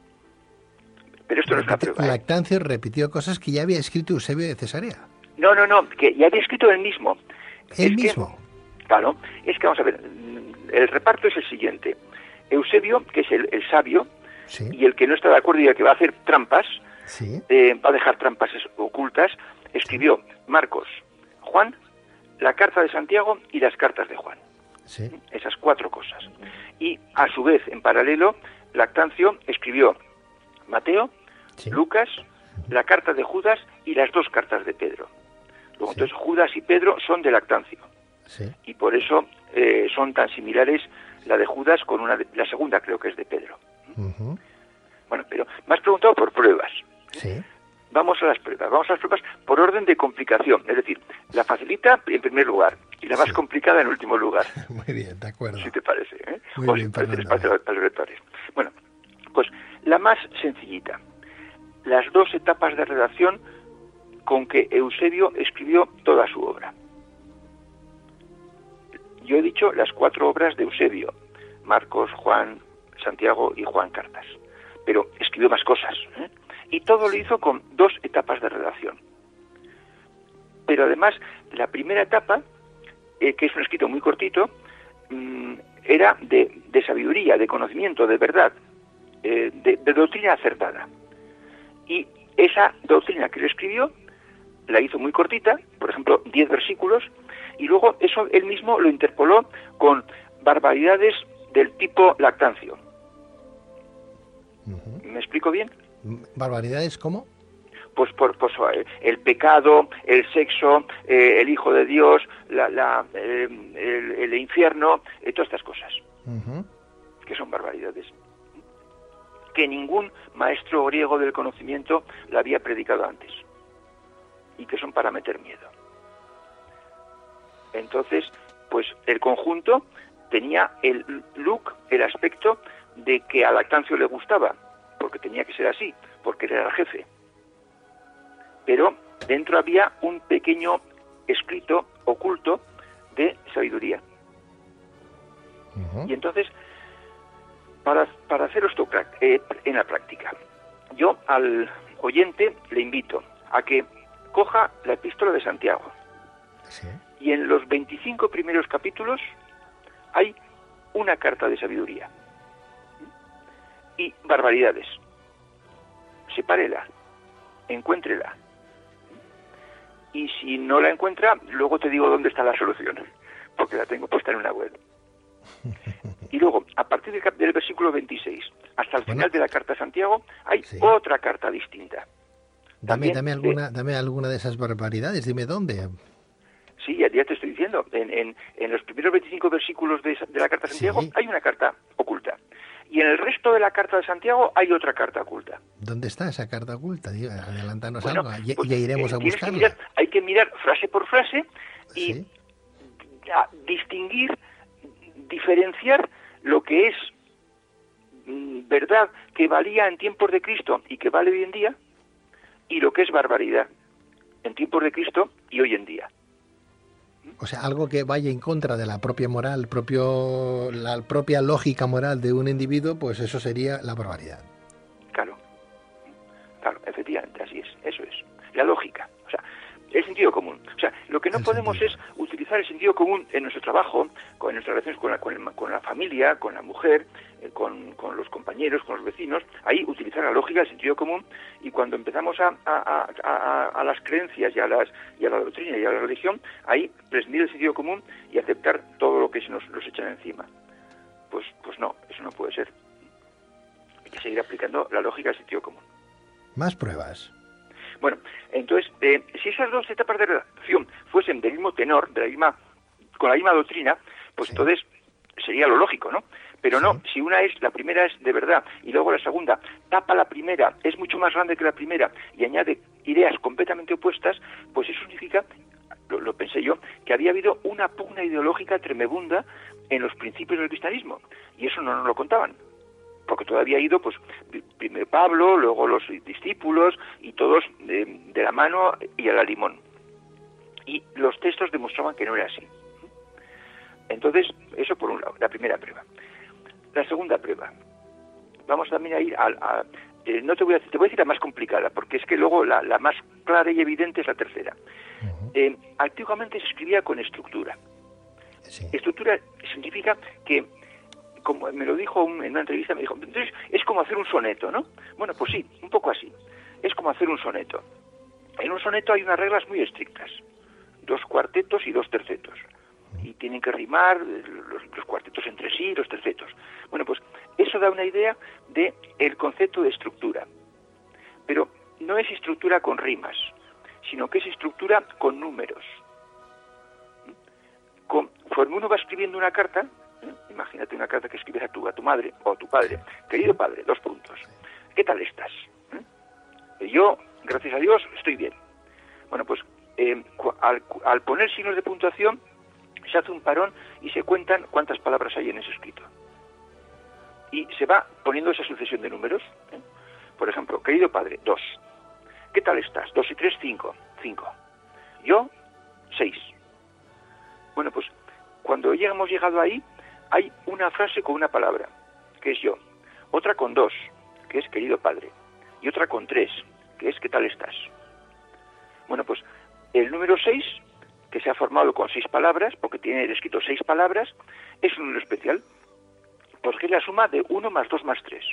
B: Pero esto
A: Repite,
B: no es una prueba. ¿eh?
A: Lactancio repitió cosas que ya había escrito Eusebio de Cesarea.
B: No, no, no, que ya había escrito él mismo.
A: ¿Él
B: es
A: mismo?
B: Que, claro, es que vamos a ver, el reparto es el siguiente. Eusebio, que es el, el sabio, sí. y el que no está de acuerdo y el que va a hacer trampas,
A: sí.
B: eh, va a dejar trampas ocultas, escribió Marcos, Juan, la carta de Santiago y las cartas de Juan.
A: Sí.
B: Esas cuatro cosas. Y a su vez, en paralelo, Lactancio escribió Mateo, sí. Lucas, la carta de Judas y las dos cartas de Pedro. Luego, sí. Entonces, Judas y Pedro son de Lactancio.
A: Sí.
B: Y por eso eh, son tan similares la de Judas con una de, la segunda creo que es de Pedro. Uh-huh. Bueno, pero me has preguntado por pruebas.
A: Sí.
B: Vamos a las pruebas. Vamos a las pruebas por orden de complicación. Es decir, la facilita en primer lugar y la más sí. complicada en último lugar.
A: Muy bien, de acuerdo.
B: Si te parece. ¿eh?
A: Muy
B: o
A: bien,
B: si parece espacio a los lectores. Bueno, pues la más sencillita. Las dos etapas de redacción con que Eusebio escribió toda su obra. Yo he dicho las cuatro obras de Eusebio, Marcos, Juan, Santiago y Juan Cartas, pero escribió más cosas, ¿eh? Y todo lo hizo con dos etapas de redacción. Pero además, la primera etapa, eh, que es un escrito muy cortito, mmm, era de, de sabiduría, de conocimiento, de verdad, eh, de, de doctrina acertada. Y esa doctrina que él escribió la hizo muy cortita, por ejemplo, diez versículos, y luego eso él mismo lo interpoló con barbaridades del tipo Lactancio. Uh-huh. ¿Me explico bien?
A: ¿Barbaridades cómo?
B: Pues por, por el pecado, el sexo, eh, el Hijo de Dios, la, la, eh, el, el infierno, eh, todas estas cosas, uh-huh. que son barbaridades, que ningún maestro griego del conocimiento la había predicado antes, y que son para meter miedo. Entonces, pues el conjunto tenía el look, el aspecto de que a Lactancio le gustaba, porque tenía que ser así, porque él era el jefe. Pero dentro había un pequeño escrito oculto de sabiduría. Uh-huh. Y entonces, para, para hacer esto eh, en la práctica, yo al oyente le invito a que coja la epístola de Santiago. ¿Sí? Y en los veinticinco primeros capítulos hay una carta de sabiduría y barbaridades. Sepárela, encuéntrela. Y si no la encuentra, luego te digo dónde está la solución, porque la tengo puesta en una web. Y luego, a partir del, del versículo veintiséis hasta el bueno, final de la carta de Santiago, hay sí. otra carta distinta.
A: Dame, dame, alguna, de, dame alguna de esas barbaridades, dime dónde.
B: Sí, ya, ya te estoy diciendo. En, en, en los primeros veinticinco versículos de, de la carta de Santiago sí. hay una carta oculta. Y en el resto de la carta de Santiago hay otra carta oculta.
A: ¿Dónde está esa carta oculta? Adelántanos
B: bueno,
A: algo, ya,
B: pues,
A: ya iremos
B: eh,
A: a buscarla.
B: Que mirar, hay que mirar frase por frase y
A: ¿sí?
B: a, distinguir, diferenciar lo que es mm, verdad que valía en tiempos de Cristo y que vale hoy en día, y lo que es barbaridad en tiempos de Cristo y hoy en día.
A: O sea, algo que vaya en contra de la propia moral, propio, la propia lógica moral de un individuo, pues eso sería la barbaridad.
B: Claro, claro. efectivamente, así es, eso es. La lógica, o sea, el sentido común. O sea, lo que no
A: el
B: podemos
A: sentido.
B: es utilizar el sentido común en nuestro trabajo, con nuestras relaciones con la, con, el, con la familia, con la mujer, eh, con, con los compañeros, con los vecinos. Ahí utilizar la lógica, el sentido común, y cuando empezamos a, a, a, a, a las creencias y a, las, y a la doctrina y a la religión, ahí prescindir el sentido común y aceptar todo lo que se nos, nos echan encima. Pues, pues no, eso no puede ser. Hay que seguir aplicando la lógica del sentido común.
A: Más pruebas.
B: Bueno, entonces, eh, si esas dos etapas de redacción fuesen del mismo tenor, de la misma, con la misma doctrina, pues
A: Sí.
B: entonces sería lo lógico, ¿no? Pero
A: Sí.
B: no, si una es, la primera es de verdad, y luego la segunda tapa la primera, es mucho más grande que la primera, y añade ideas completamente opuestas, pues eso significa, lo, lo pensé yo, que había habido una pugna ideológica tremebunda en los principios del cristianismo, y eso no nos lo contaban. Porque todavía ha ido, pues, primero Pablo, luego los discípulos, y todos de, de la mano y a la limón. Y los textos demostraban que no era así. Entonces, eso por un lado, la primera prueba. La segunda prueba. Vamos también a ir a... a eh, no te voy a, te voy a decir la más complicada, porque es que luego la, la más clara y evidente es la tercera.
A: Uh-huh.
B: Eh, antiguamente se escribía con estructura.
A: Sí.
B: Estructura significa que, como me lo dijo un, en una entrevista, me dijo, entonces es como hacer un soneto, ¿no? Bueno, pues sí, un poco así. Es como hacer un soneto. En un soneto hay unas reglas muy estrictas. Dos cuartetos y dos tercetos. Y tienen que rimar los, los cuartetos entre sí y los tercetos. Bueno, pues eso da una idea de el concepto de estructura. Pero no es estructura con rimas, sino que es estructura con números. Conforme uno va escribiendo una carta, ¿eh? Imagínate una carta que escribes a tu, a tu madre o a tu padre. Querido padre, dos puntos. ¿Qué tal estás? ¿Eh? Yo, gracias a Dios, estoy bien. Bueno, pues eh, al, al poner signos de puntuación, se hace un parón y se cuentan cuántas palabras hay en ese escrito. Y se va poniendo esa sucesión de números. ¿eh? Por ejemplo, querido padre, dos. ¿Qué tal estás? Dos y tres, cinco. Cinco. Yo, seis. Bueno, pues cuando ya hemos llegado ahí, hay una frase con una palabra, que es yo. Otra con dos, que es querido padre. Y otra con tres, que es ¿qué tal estás? Bueno, pues el número seis, que se ha formado con seis palabras, porque tiene escrito seis palabras, es un número especial, porque es la suma de uno más dos más tres.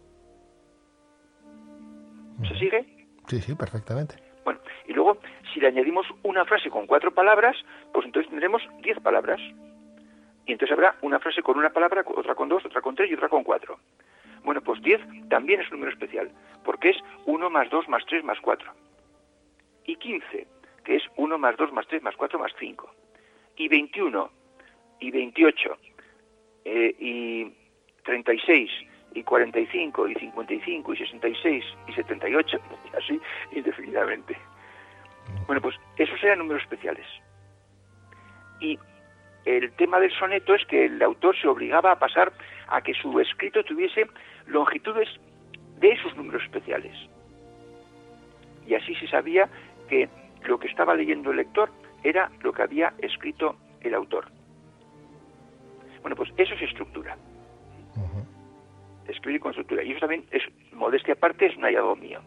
B: ¿Se sigue?
A: Sí, sí, perfectamente.
B: Bueno, y luego, si le añadimos una frase con cuatro palabras, pues entonces tendremos diez palabras. Y entonces habrá una frase con una palabra, otra con dos, otra con tres y otra con cuatro. Bueno, pues diez también es un número especial, porque es uno más dos más tres más cuatro. Y quince, que es uno más dos más tres más cuatro más cinco. Y veintiuno, y veintiocho, eh, y treinta y seis, y cuarenta y cinco, y cincuenta y cinco, y sesenta y seis, y setenta y ocho, y así indefinidamente. Bueno, pues esos eran números especiales. Y el tema del soneto es que el autor se obligaba a pasar a que su escrito tuviese longitudes de esos números especiales. Y así se sabía que lo que estaba leyendo el lector era lo que había escrito el autor. Bueno, pues eso es estructura.
A: Uh-huh.
B: Escribir con estructura. Y eso también, es modestia aparte, es un hallazgo mío.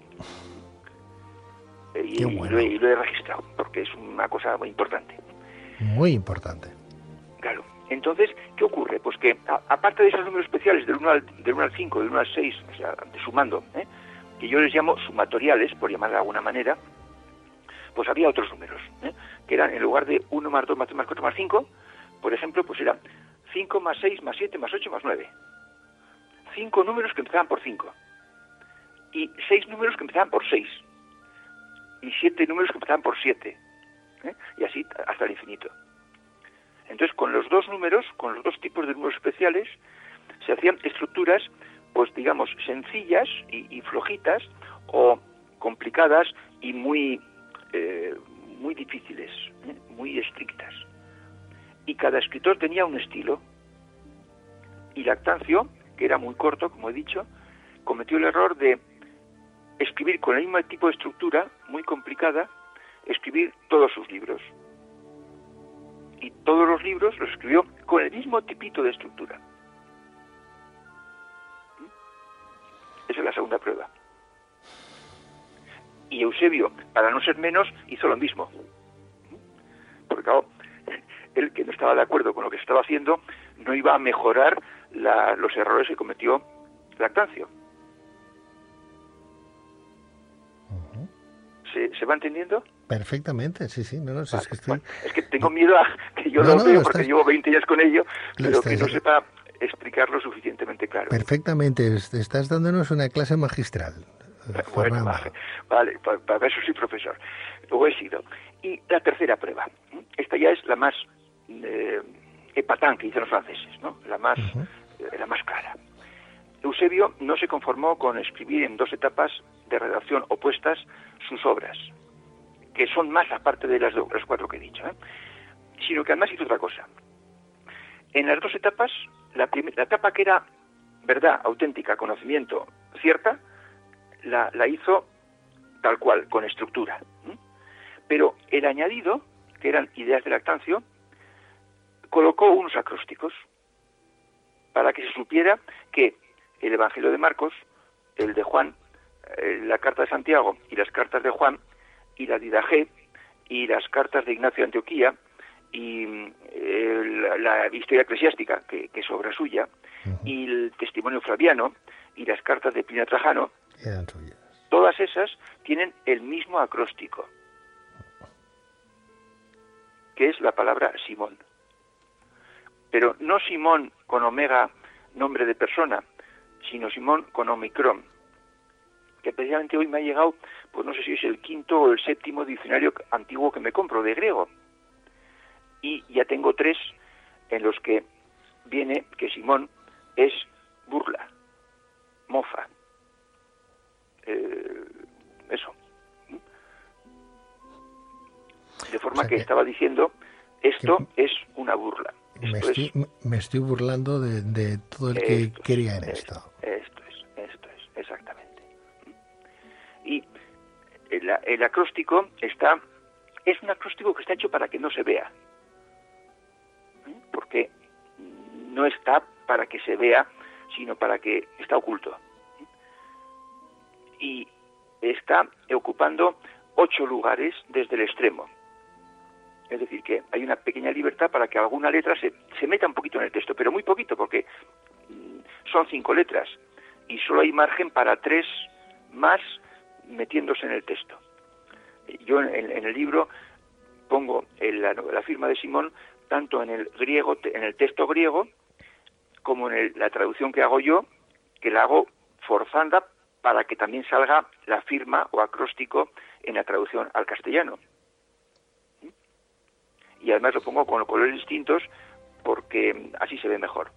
B: Y,
A: Qué
B: y,
A: bueno.
B: lo he, y lo he registrado, porque es una cosa muy importante.
A: Muy importante.
B: Claro. Entonces, ¿qué ocurre? Pues que, a, aparte de esos números especiales del uno al, del uno al cinco, del uno al seis, o sea, sumando, ¿eh? que yo les llamo sumatoriales, por llamar de alguna manera, pues había otros números, ¿eh? que eran, en lugar de uno más dos más tres más cuatro más cinco, por ejemplo, pues eran cinco más seis más siete más ocho más nueve. Cinco números que empezaban por cinco. Y seis números que empezaban por seis. Y siete números que empezaban por siete. ¿eh? Y así hasta el infinito. Entonces, con los dos números, con los dos tipos de números especiales, se hacían estructuras, pues digamos, sencillas y, y flojitas, o complicadas y muy, eh, muy difíciles, ¿eh? muy estrictas. Y cada escritor tenía un estilo. Y Lactancio, que era muy corto, como he dicho, cometió el error de escribir con el mismo tipo de estructura, muy complicada, escribir todos sus libros. Y todos los libros los escribió con el mismo tipito de estructura. Esa es la segunda prueba. Y Eusebio, para no ser menos, hizo lo mismo. Porque claro, él, que no estaba de acuerdo con lo que se estaba haciendo, no iba a mejorar la, los errores que cometió Lactancio.
A: Uh-huh.
B: ¿Se, ¿Se va entendiendo?
A: Perfectamente, sí, sí. No, no, si
B: vale,
A: es, que estoy...
B: bueno, es que tengo miedo a que yo
A: no,
B: lo
A: no,
B: veo,
A: lo
B: porque
A: estás...
B: llevo veinte años con ello, pero
A: estás...
B: que no sepa explicarlo suficientemente claro.
A: Perfectamente, estás dándonos una clase magistral.
B: Bueno, vale, vale, para, para eso soy profesor, luego he sido. Y la tercera prueba, esta ya es la más eh, epatante, que dicen los franceses, ¿no? La más, uh-huh. eh, la más clara. Eusebio no se conformó con escribir en dos etapas de redacción opuestas sus obras, que son más aparte de las, de las cuatro que he dicho, ¿eh? Sino que además hizo otra cosa. En las dos etapas, la, prim- la etapa que era verdad, auténtica, conocimiento, cierta, La, la hizo tal cual, con estructura. ¿Mm? Pero el añadido, que eran ideas de Lactancio, colocó unos acrósticos para que se supiera que el Evangelio de Marcos, el de Juan, eh, la carta de Santiago y las cartas de Juan, y la Didaje, y las cartas de Ignacio de Antioquía, y eh, la, la historia eclesiástica, que, que es obra suya, uh-huh. y el testimonio flaviano, y las cartas de Plinio Trajano, todas esas tienen el mismo acróstico, que es la palabra Simón. Pero no Simón con omega, nombre de persona, sino Simón con omicrón, que precisamente hoy me ha llegado, pues no sé si es el quinto o el séptimo diccionario antiguo que me compro de griego. Y ya tengo tres en los que viene que Simón es burla, mofa. Eh, eso. De forma o sea que, que estaba diciendo, esto que, es una burla.
A: Me
B: esto
A: estoy,
B: es,
A: me estoy burlando de, de todo el que
B: esto
A: quería en
B: es,
A: esto.
B: Esto es, esto es, exactamente. Y el, el acróstico está, es un acróstico que está hecho para que no se vea. Porque no está para que se vea, sino para que está oculto. Y está ocupando ocho lugares desde el extremo. Es decir, que hay una pequeña libertad para que alguna letra se, se meta un poquito en el texto, pero muy poquito, porque son cinco letras y solo hay margen para tres más metiéndose en el texto. Yo en, en el libro pongo el, la, la firma de Simón tanto en el griego, en el texto griego, como en el, la traducción que hago yo, que la hago forzada para que también salga la firma o acróstico en la traducción al castellano. Y además lo pongo con colores distintos porque así se ve mejor.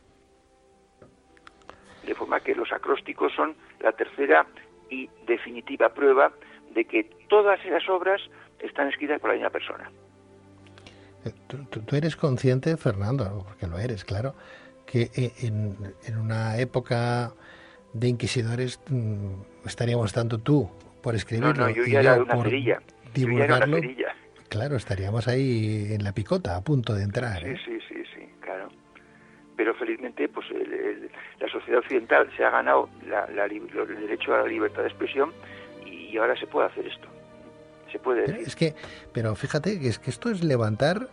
B: De forma que los acrósticos son la tercera y definitiva prueba de que todas esas obras están escritas por la misma persona.
A: ¿Tú, tú, tú eres consciente, Fernando, porque lo eres, claro, que en, en una época de inquisidores estaríamos tanto tú por escribirlo
B: no, no, yo
A: y
B: ya
A: yo
B: era una
A: por
B: cerilla.
A: divulgarlo?
B: Yo ya era una cerilla.
A: Claro, estaríamos ahí en la picota, a punto de entrar.
B: Sí,
A: ¿eh?
B: sí, sí, sí, claro. Pero felizmente, pues el, el, la sociedad occidental se ha ganado la, la, el derecho a la libertad de expresión y ahora se puede hacer esto. Se puede decir.
A: Pero es que, pero fíjate que es que esto es levantar,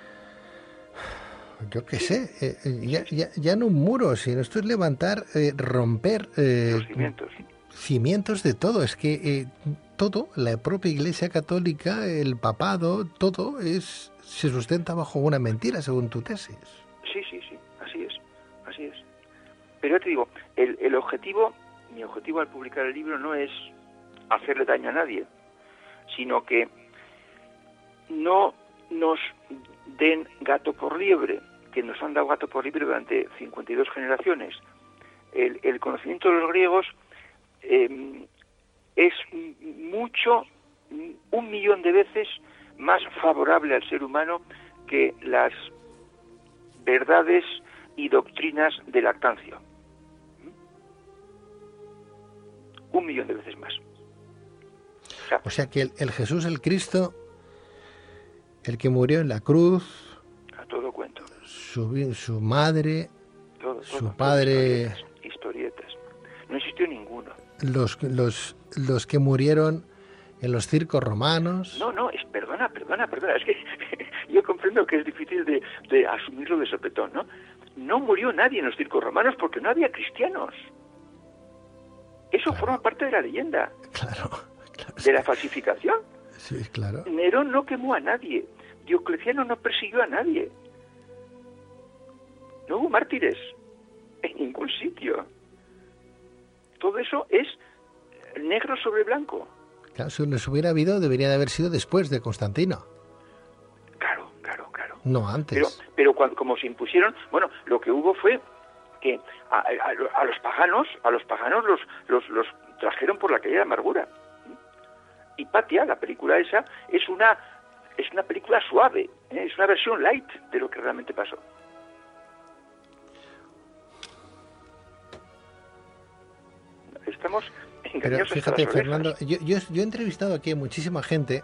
A: yo qué
B: sí.
A: sé, eh, ya, ya, ya no un muro, sino esto es levantar, eh, romper eh,
B: los cimientos.
A: Cimientos de todo. Es que eh, todo, la propia Iglesia Católica, el papado, todo es se sustenta bajo una mentira, según tu tesis.
B: Sí, sí, sí, así es, así es. Pero yo te digo, el, el objetivo, mi objetivo al publicar el libro no es hacerle daño a nadie, sino que no nos den gato por liebre, que nos han dado gato por liebre durante cincuenta y dos generaciones. El, el conocimiento de los griegos eh, es mucho, un millón de veces más favorable al ser humano que las verdades y doctrinas de Lactancio. Un millón de veces más. O sea,
A: o sea que el, el Jesús, el Cristo, el que murió en la cruz,
B: a todo cuento,
A: su, su madre,
B: todo, todo,
A: su padre,
B: historietas, historietas. No existió ninguno.
A: Los, los, los que murieron en los circos romanos.
B: No, no, es, perdona, perdona, perdona, es que yo comprendo que es difícil de, de asumirlo de sopetón, ¿no? No murió nadie en los circos romanos porque no había cristianos. Eso claro. forma parte de la leyenda.
A: Claro, claro.
B: De la falsificación.
A: Sí, claro.
B: Nerón no quemó a nadie. Diocleciano no persiguió a nadie. No hubo mártires en ningún sitio. Todo eso es negro sobre blanco.
A: Claro, si les hubiera habido, debería de haber sido después de Constantino.
B: Claro, claro, claro.
A: No antes.
B: Pero, pero cuando, como se impusieron, bueno, lo que hubo fue que a, a, a los paganos, a los paganos los, los, los trajeron por la calle de amargura. Hipatia, la película esa, es una es una película suave, ¿eh? Es una versión light de lo que realmente pasó. Estamos engañosos.
A: Pero fíjate, Fernando, yo, yo, yo he entrevistado aquí a muchísima gente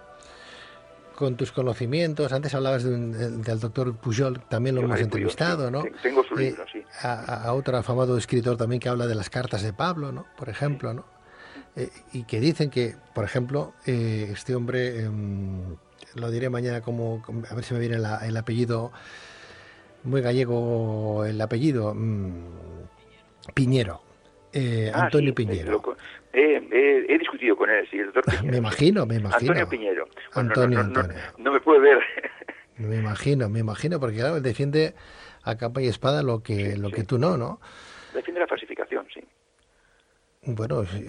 A: con tus conocimientos. Antes hablabas de un, del doctor Pujol, también lo yo hemos entrevistado,
B: Pujol,
A: ¿no?
B: Sí, tengo su libro,
A: eh,
B: sí.
A: A, a otro afamado escritor también que habla de las cartas de Pablo, ¿no? Por ejemplo, ¿no? Eh, y que dicen que, por ejemplo, eh, este hombre, eh, lo diré mañana como, como, a ver si me viene la, el apellido, muy gallego el apellido, mmm, Piñero, eh, ah, Antonio sí, Piñero.
B: Lo, eh, eh, he discutido con él, sí, el doctor Piñero.
A: Me imagino, me imagino.
B: Antonio Piñero. Bueno,
A: Antonio,
B: no, no, no,
A: Antonio.
B: No, no me puede ver.
A: Me imagino, me imagino, porque claro, él defiende a capa y espada lo que, sí, lo sí. que tú no, ¿no?
B: Defiende la falsificación, sí.
A: Bueno, sí.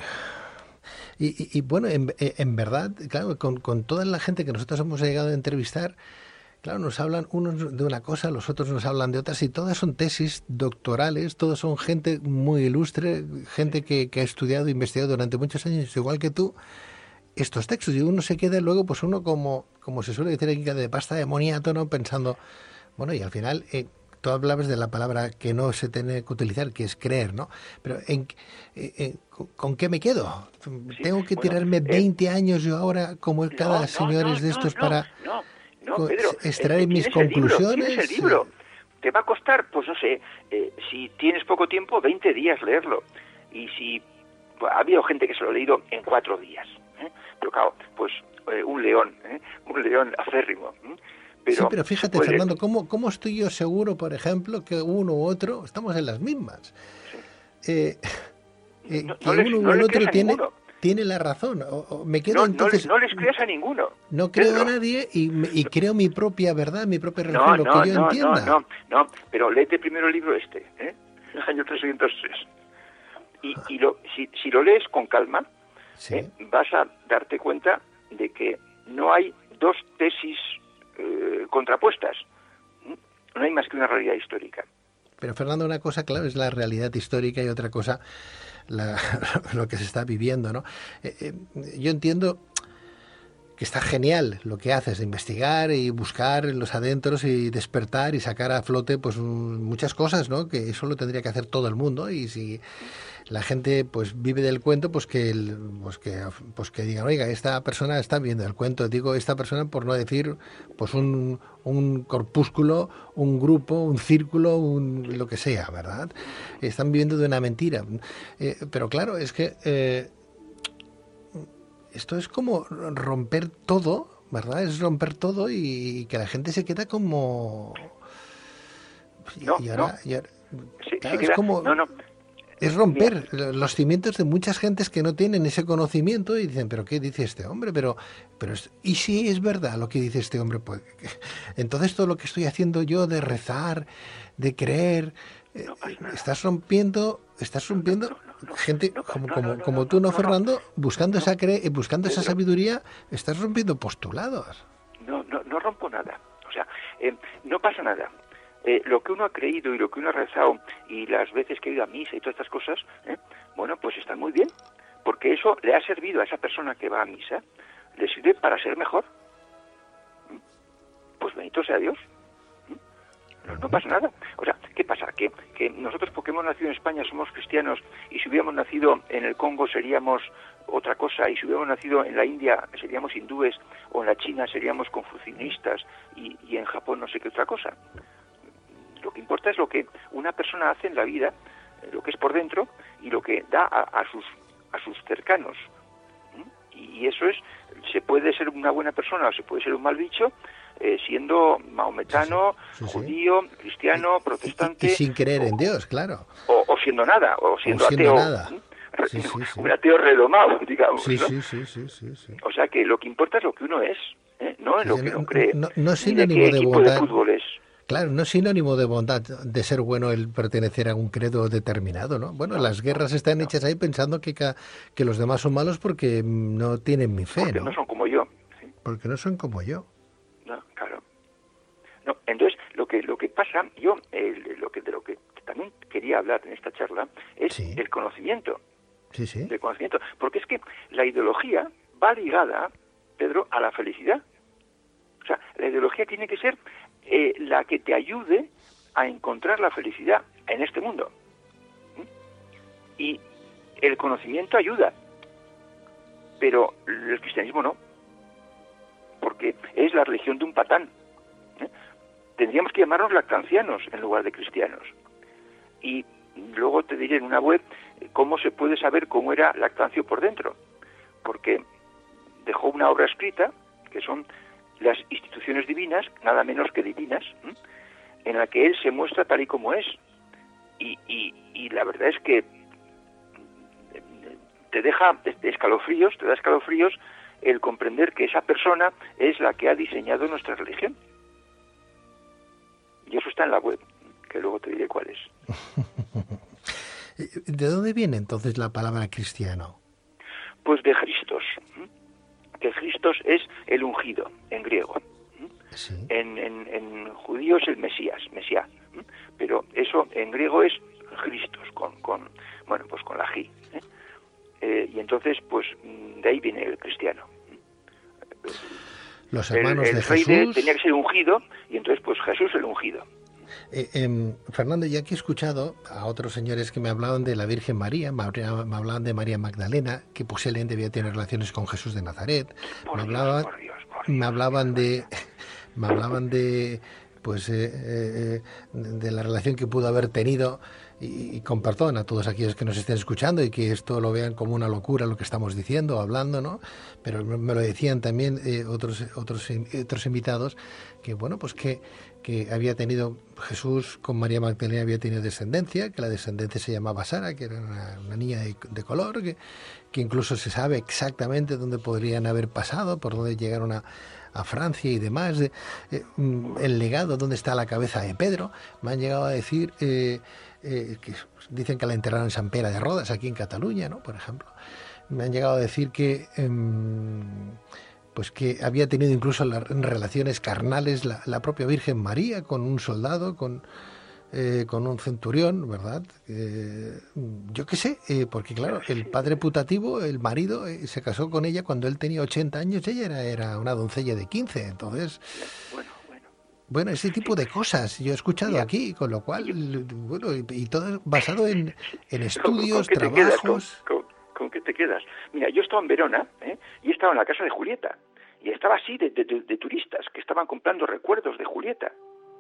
A: Y, y, y bueno, en, en verdad, claro, con, con toda la gente que nosotros hemos llegado a entrevistar, claro, nos hablan unos de una cosa, los otros nos hablan de otras, y todas son tesis doctorales, todos son gente muy ilustre, gente que, que ha estudiado e investigado durante muchos años, igual que tú, estos textos, y uno se queda luego, pues uno como, como se suele decir aquí, de pasta de moniato, ¿no? Pensando, bueno, y al final... Eh, tú hablabas de la palabra que no se tiene que utilizar, que es creer, ¿no? Pero ¿en, eh, eh, ¿con qué me quedo? Sí, ¿Tengo que bueno, tirarme veinte eh, años yo ahora, como no, cada no, señor no, de estos,
B: no,
A: para
B: no, no, Pedro,
A: extraer
B: eh,
A: mis conclusiones?
B: ¿Tienes el libro? Te va a costar, pues no sé, eh, si tienes poco tiempo, veinte días leerlo. Y si... Pues, ha habido gente que se lo ha leído en cuatro días. ¿eh? Pero claro, pues eh, un león, ¿eh? un león acérrimo. ¿eh? Pero,
A: sí, pero fíjate, pues, Fernando, ¿cómo, ¿cómo estoy yo seguro, por ejemplo, que uno u otro estamos en las mismas? Sí. Eh, eh, no, que no uno u no otro tiene, tiene la razón. O, o me quedo
B: no,
A: entonces...
B: No, no les creas a ninguno.
A: No creo Pedro. a nadie y, y creo mi propia verdad, mi propia religión,
B: no,
A: lo
B: no,
A: que yo
B: no,
A: entienda.
B: No, no, no, pero léete primero el libro este, ¿eh? El año trescientos tres. Y, y lo, si, si lo lees con calma, sí. eh, vas a darte cuenta de que no hay dos tesis Eh, contrapuestas. No hay más que una realidad histórica.
A: Pero, Fernando, una cosa, claro, es la realidad histórica y otra cosa la, lo que se está viviendo, ¿no? Eh, eh, yo entiendo que está genial lo que haces, de investigar y buscar en los adentros y despertar y sacar a flote pues muchas cosas, ¿no? Que eso lo tendría que hacer todo el mundo, y si la gente pues vive del cuento, pues que el, pues que pues que digan, oiga, esta persona está viviendo el cuento. Digo esta persona por no decir pues un, un corpúsculo, un grupo, un círculo, un, lo que sea, ¿verdad? Están viviendo de una mentira. Eh, pero claro, es que eh, esto es como romper todo, ¿verdad? Es romper todo y que la gente se queda como...
B: No,
A: y ahora,
B: no.
A: Y ahora,
B: sí,
A: claro,
B: sí
A: es
B: queda,
A: como...
B: No, no.
A: Es romper Mira. los cimientos de muchas gentes que no tienen ese conocimiento y dicen, ¿pero qué dice este hombre? Pero, pero es, ¿y si es verdad lo que dice este hombre? Pues entonces todo lo que estoy haciendo yo de rezar, de creer, no eh, estás rompiendo, estás rompiendo no, no, no, no, gente no, como, no, como, no, como tú, ¿no, Fernando? Buscando esa cre buscando esa sabiduría, estás rompiendo postulados.
B: No, no, no rompo nada. O sea, eh, no pasa nada. Eh, lo que uno ha creído y lo que uno ha rezado y las veces que ha ido a misa y todas estas cosas, ¿eh? bueno, pues están muy bien, porque eso le ha servido a esa persona que va a misa, le sirve para ser mejor. ¿Mm? Pues bendito sea Dios. ¿Mm? No, no pasa nada. O sea, ¿qué pasa? Que, que nosotros, porque hemos nacido en España, somos cristianos, y si hubiéramos nacido en el Congo seríamos otra cosa, y si hubiéramos nacido en la India seríamos hindúes, o en la China seríamos confucianistas, y, y en Japón no sé qué otra cosa. Lo que importa es lo que una persona hace en la vida, lo que es por dentro y lo que da a, a sus a sus cercanos. ¿Mm? Y eso es se puede ser una buena persona o se puede ser un mal bicho eh, siendo maometano,
A: sí, sí, sí,
B: judío,
A: sí.
B: cristiano,
A: Y,
B: protestante...
A: y, y sin creer
B: o,
A: en Dios, claro.
B: O, o siendo nada, o siendo,
A: o siendo
B: ateo...
A: nada. Sí, sí, sí.
B: Un ateo redomado, digamos,
A: sí,
B: ¿no?
A: Sí, sí, sí, sí, sí.
B: O sea que lo que importa es lo que uno es, ¿eh? No en
A: Sí,
B: lo
A: sí,
B: que
A: no,
B: uno cree,
A: no, no es
B: ni de
A: sinónimo
B: qué
A: de
B: equipo de
A: bondad.
B: fútbol es.
A: Claro, no es sinónimo de bondad, de ser bueno el pertenecer a un credo determinado, ¿no? Bueno,
B: No,
A: las guerras
B: no,
A: están
B: no.
A: hechas ahí pensando que, ca- que los demás son malos porque no tienen mi fe,
B: Porque
A: ¿no?
B: no son como yo. ¿Sí?
A: Porque no son como yo.
B: No, claro. No, entonces, lo que lo que pasa, yo, eh, lo que de lo que también quería hablar en esta charla es
A: Sí.
B: del conocimiento.
A: Sí, sí.
B: Del conocimiento. Porque es que la ideología va ligada, Pedro, a la felicidad. O sea, la ideología tiene que ser eh, la que te ayude a encontrar la felicidad en este mundo. ¿Mm? Y el conocimiento ayuda, pero el cristianismo no, porque es la religión de un patán. ¿Eh? Tendríamos que llamarnos lactancianos en lugar de cristianos. Y luego te diré en una web cómo se puede saber cómo era Lactancio por dentro, porque dejó una obra escrita, que son las instituciones divinas, nada menos que divinas, ¿eh? En la que él se muestra tal y como es. Y, y, y la verdad es que te deja escalofríos, te da escalofríos el comprender que esa persona es la que ha diseñado nuestra religión. Y eso está en la web, que luego te diré cuál es.
A: ¿De dónde viene entonces la palabra cristiano?
B: Pues de Christos, que Christos es el ungido en griego.
A: Sí.
B: En, en, en judío es el Mesías, Mesías, pero eso en griego es Christos, con, con bueno, pues con la G. ¿eh? Eh, y entonces, pues de ahí viene el cristiano.
A: Los hermanos
B: el, el
A: de
B: rey
A: Jesús...
B: de, tenía que ser ungido, y entonces pues Jesús el ungido.
A: Eh, eh, Fernando, ya que he escuchado a otros señores que me hablaban de la Virgen María, me, me hablaban de María Magdalena, que posiblemente debía tener relaciones con Jesús de Nazaret,
B: Por
A: me
B: Dios,
A: hablaban,
B: por Dios, por Dios,
A: me hablaban
B: por
A: de,
B: Dios.
A: me hablaban de, pues, eh, eh, de la relación que pudo haber tenido. Y, y con perdón a todos aquellos que nos estén escuchando y que esto lo vean como una locura lo que estamos diciendo, hablando, ¿no? Pero me lo decían también eh, otros otros otros invitados que bueno, pues que que había tenido Jesús con María Magdalena, había tenido descendencia, que la descendencia se llamaba Sara, que era una, una niña de, de color, que, que incluso se sabe exactamente dónde podrían haber pasado, por dónde llegaron a a Francia y demás, de, eh, el legado, dónde está la cabeza de Pedro. Me han llegado a decir eh, eh, que dicen que la enterraron en Sant Pere de Rodes, aquí en Cataluña, ¿no? Por ejemplo. Me han llegado a decir que eh, pues que había tenido incluso las relaciones carnales la, la propia Virgen María con un soldado, con Eh, con un centurión, ¿verdad? Eh, yo qué sé, eh, porque claro, el padre putativo, el marido, eh, se casó con ella cuando él tenía ochenta años, ella era, era una doncella de quince, entonces...
B: Bueno, bueno.
A: Bueno, ese tipo de cosas yo he escuchado
B: Mira,
A: aquí, con lo cual, bueno, y, y todo basado en, en estudios,
B: ¿Con, con qué te quedas? ¿Con,
A: trabajos...
B: con, con qué te quedas? Mira, yo estaba en Verona, ¿eh? Y estaba en la casa de Julieta, y estaba así de, de, de, de turistas que estaban comprando recuerdos de Julieta.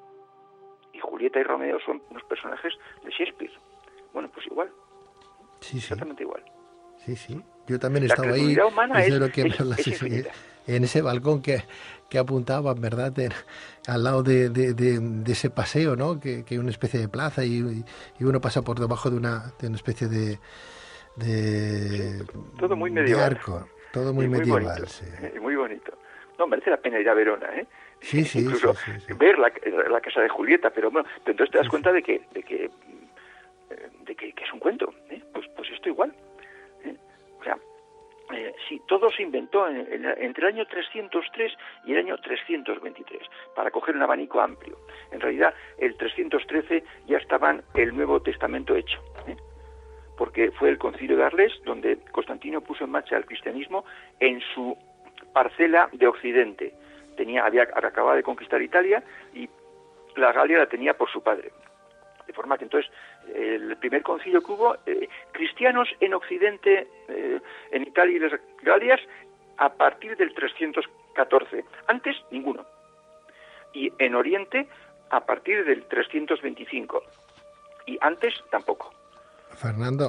B: Y Julieta y Romeo son unos personajes de Shakespeare. Bueno, pues igual.
A: Sí, sí.
B: Exactamente igual.
A: Sí, sí. Yo también he
B: La
A: estado ahí,
B: humana es,
A: lo que
B: es,
A: me
B: es infinita.
A: en ese balcón que, que apuntaba, ¿verdad? En, al lado de, de, de, de ese paseo, ¿no? Que, que hay una especie de plaza y, y uno pasa por debajo de una, de una especie de... de
B: sí, todo muy medieval.
A: De arco, todo muy,
B: muy
A: medieval,
B: bonito,
A: sí.
B: Muy bonito. No, merece la pena ir a Verona, ¿eh?
A: Sí, sí,
B: incluso
A: sí, sí, sí.
B: ver la, la casa de Julieta, pero bueno, pero entonces te das sí, cuenta sí. de que de que de que, que es un cuento, ¿eh? Pues pues esto igual, ¿eh? O sea, eh, sí, todo se inventó en, en, entre el año trescientos tres y el año trescientos veintitrés para coger un abanico amplio. En realidad, el trescientos trece ya estaba el Nuevo Testamento hecho, ¿eh? Porque fue el Concilio de Arles donde Constantino puso en marcha el cristianismo en su parcela de Occidente. Tenía, había acabado de conquistar Italia y la Galia la tenía por su padre. De forma que entonces el primer concilio que hubo, eh, cristianos en Occidente, eh, en Italia y las Galias, a partir del trescientos catorce. Antes, ninguno. Y en Oriente, a partir del trescientos veinticinco. Y antes, tampoco.
A: Fernando,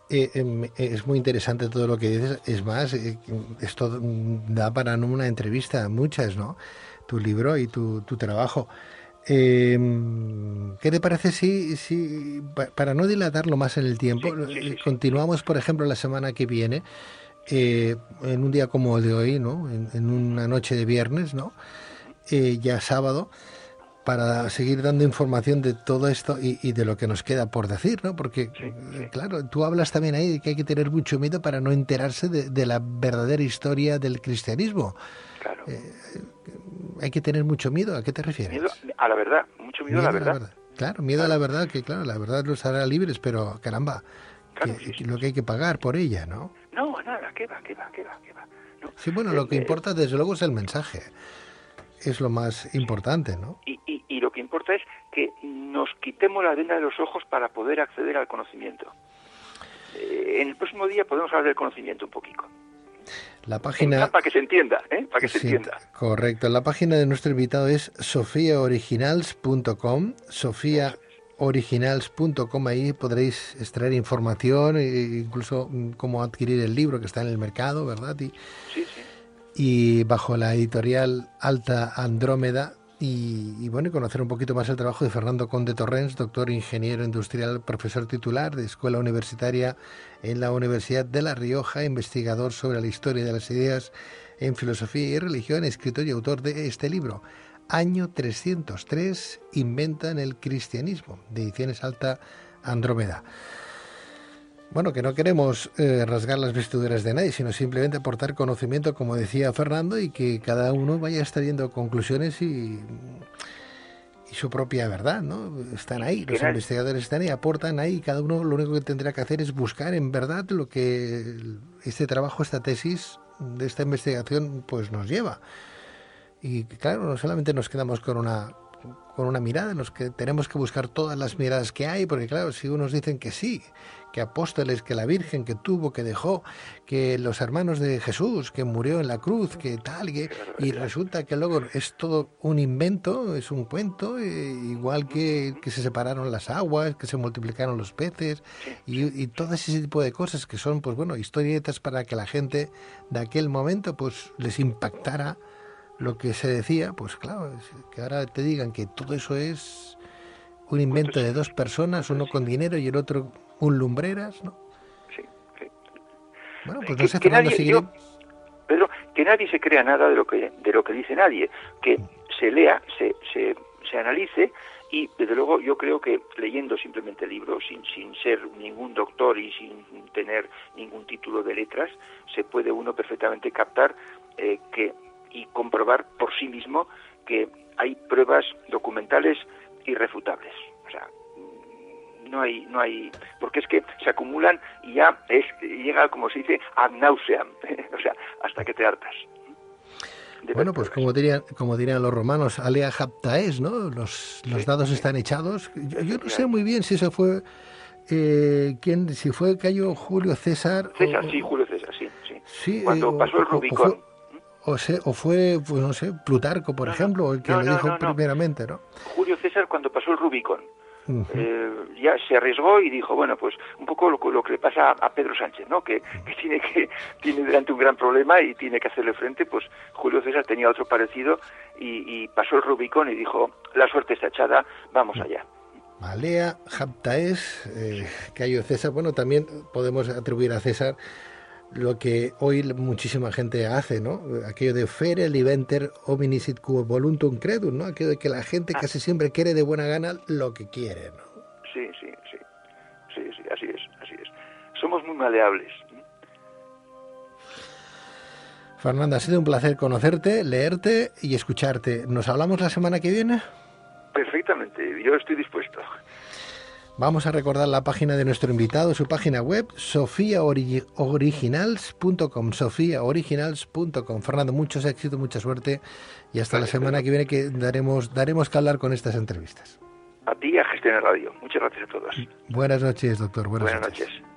A: Eh, eh, es muy interesante todo lo que dices. Es más, eh, esto da para una entrevista, muchas, ¿no? Tu libro y tu, tu trabajo. Eh, ¿Qué te parece si, si, para no dilatarlo más en el tiempo,
B: Sí, sí, sí, sí.
A: continuamos, por ejemplo, la semana que viene, eh, en un día como el de hoy, ¿no? En, en una noche de viernes, ¿no? Eh, ya sábado, para seguir dando información de todo esto y, y de lo que nos queda por decir, ¿no? Porque,
B: Sí, sí.
A: claro, tú hablas también ahí de que hay que tener mucho miedo para no enterarse de, de la verdadera historia del cristianismo.
B: Claro.
A: Eh, hay que tener mucho miedo. ¿A qué te refieres?
B: Miedo a la verdad, mucho miedo,
A: Miedo
B: a la verdad.
A: a la verdad. Claro, miedo claro. a la verdad, que claro, la verdad los hará libres, pero caramba,
B: Claro,
A: que,
B: sí, sí,
A: lo que hay que pagar por ella, ¿no?
B: No, nada, ¿qué va, qué va, qué va, qué va? No.
A: Sí, bueno, lo que eh, importa desde luego es el mensaje. Es lo más importante, ¿no?
B: Y, y, y lo que importa es que nos quitemos la venda de los ojos para poder acceder al conocimiento. Eh, en el próximo día podemos hablar del conocimiento un poquito.
A: La página...
B: Para que se entienda, ¿eh? Para que se
A: sí,
B: entienda.
A: Correcto. La página de nuestro invitado es sofia originals punto com. sofia originals punto com. Ahí podréis extraer información, e incluso cómo adquirir el libro que está en el mercado, ¿verdad? Y,
B: sí, sí.
A: Y bajo la editorial Alta Andrómeda. Y, y bueno, conocer un poquito más el trabajo de Fernando Conde Torrents, doctor ingeniero industrial, profesor titular de Escuela Universitaria en la Universidad de La Rioja, investigador sobre la historia de las ideas en filosofía y religión, escritor y autor de este libro, Año trescientos tres, Inventan el cristianismo, de Ediciones Alta Andrómeda. Bueno, que no queremos eh, rasgar las vestiduras de nadie, sino simplemente aportar conocimiento, como decía Fernando, y que cada uno vaya extrayendo conclusiones y, y su propia verdad, ¿no? Están ahí, los investigadores están ahí, aportan ahí, y cada uno lo único que tendrá que hacer es buscar en verdad lo que este trabajo, esta tesis de esta investigación, pues nos lleva. Y claro, no solamente nos quedamos con una... con una mirada, en los que tenemos que buscar todas las miradas que hay, porque claro, si unos dicen que sí, que apóstoles, que la Virgen, que tuvo, que dejó, que los hermanos de Jesús, que murió en la cruz, que tal, que, y resulta que luego es todo un invento, es un cuento, eh, igual que, que se separaron las aguas, que se multiplicaron los peces, y, y todo ese tipo de cosas que son, pues bueno, historietas para que la gente de aquel momento pues les impactara lo que se decía. Pues claro, que ahora te digan que todo eso es un invento de dos personas, uno con dinero y el otro un lumbreras, ¿no?
B: Sí, sí.
A: Bueno, pues no sé, Fernando,
B: nadie,
A: seguiré...
B: yo, Pedro, que nadie se crea nada de lo que de lo que dice nadie, que mm. se lea, se, se, se analice, y desde luego yo creo que leyendo simplemente libros, sin, sin ser ningún doctor y sin tener ningún título de letras, se puede uno perfectamente captar eh, que y comprobar por sí mismo que hay pruebas documentales irrefutables. O sea, no hay, no hay, porque es que se acumulan y ya es, llega, como se dice, ad nauseam, o sea, hasta que te hartas.
A: Bueno, pues como dirían, como dirían los romanos, alea haptaes, ¿no? Los, los sí, dados sí. están echados. Yo, yo no sé muy bien si eso fue, eh, quién, si fue Cayo Julio César.
B: César,
A: o,
B: sí, Julio César, sí, sí.
A: sí
B: Cuando
A: eh,
B: pasó el Rubicón.
A: O, o, fue, o, se, o fue, pues no sé, Plutarco, por
B: no,
A: ejemplo, el que
B: no,
A: lo
B: no,
A: dijo
B: no, no.
A: primeramente, ¿no?
B: Julio César cuando pasó el Rubicón.
A: Uh-huh.
B: Eh, ya se arriesgó y dijo, bueno, pues un poco lo, lo que le pasa a, a Pedro Sánchez, ¿no? Que, que tiene que tiene delante un gran problema y tiene que hacerle frente. Pues Julio César tenía otro parecido y, y pasó el Rubicón y dijo, la suerte está echada, vamos allá.
A: Alea haptaes, eh, Cayo César. Bueno, también podemos atribuir a César lo que hoy muchísima gente hace, ¿no? Aquello de fere libenter hominis et quo voluntum credum, ¿no? Aquello de que la gente ah. casi siempre quiere de buena gana lo que quiere, ¿no?
B: Sí, sí, sí. Sí, sí, así es, así es. Somos muy maleables.
A: Fernanda, ha sido un placer conocerte, leerte y escucharte. ¿Nos hablamos la semana que viene?
B: Perfectamente, yo estoy dispuesto.
A: Vamos a recordar la página de nuestro invitado, su página web, sofia originals punto com, sofia originals punto com. Fernando, muchos éxitos, mucha suerte y hasta gracias, la semana Pedro. que viene, que daremos daremos que hablar con estas entrevistas.
B: A ti y a Gestionar Radio. Muchas gracias a todos.
A: Buenas noches, doctor. Buenas,
B: Buenas
A: noches.
B: noches.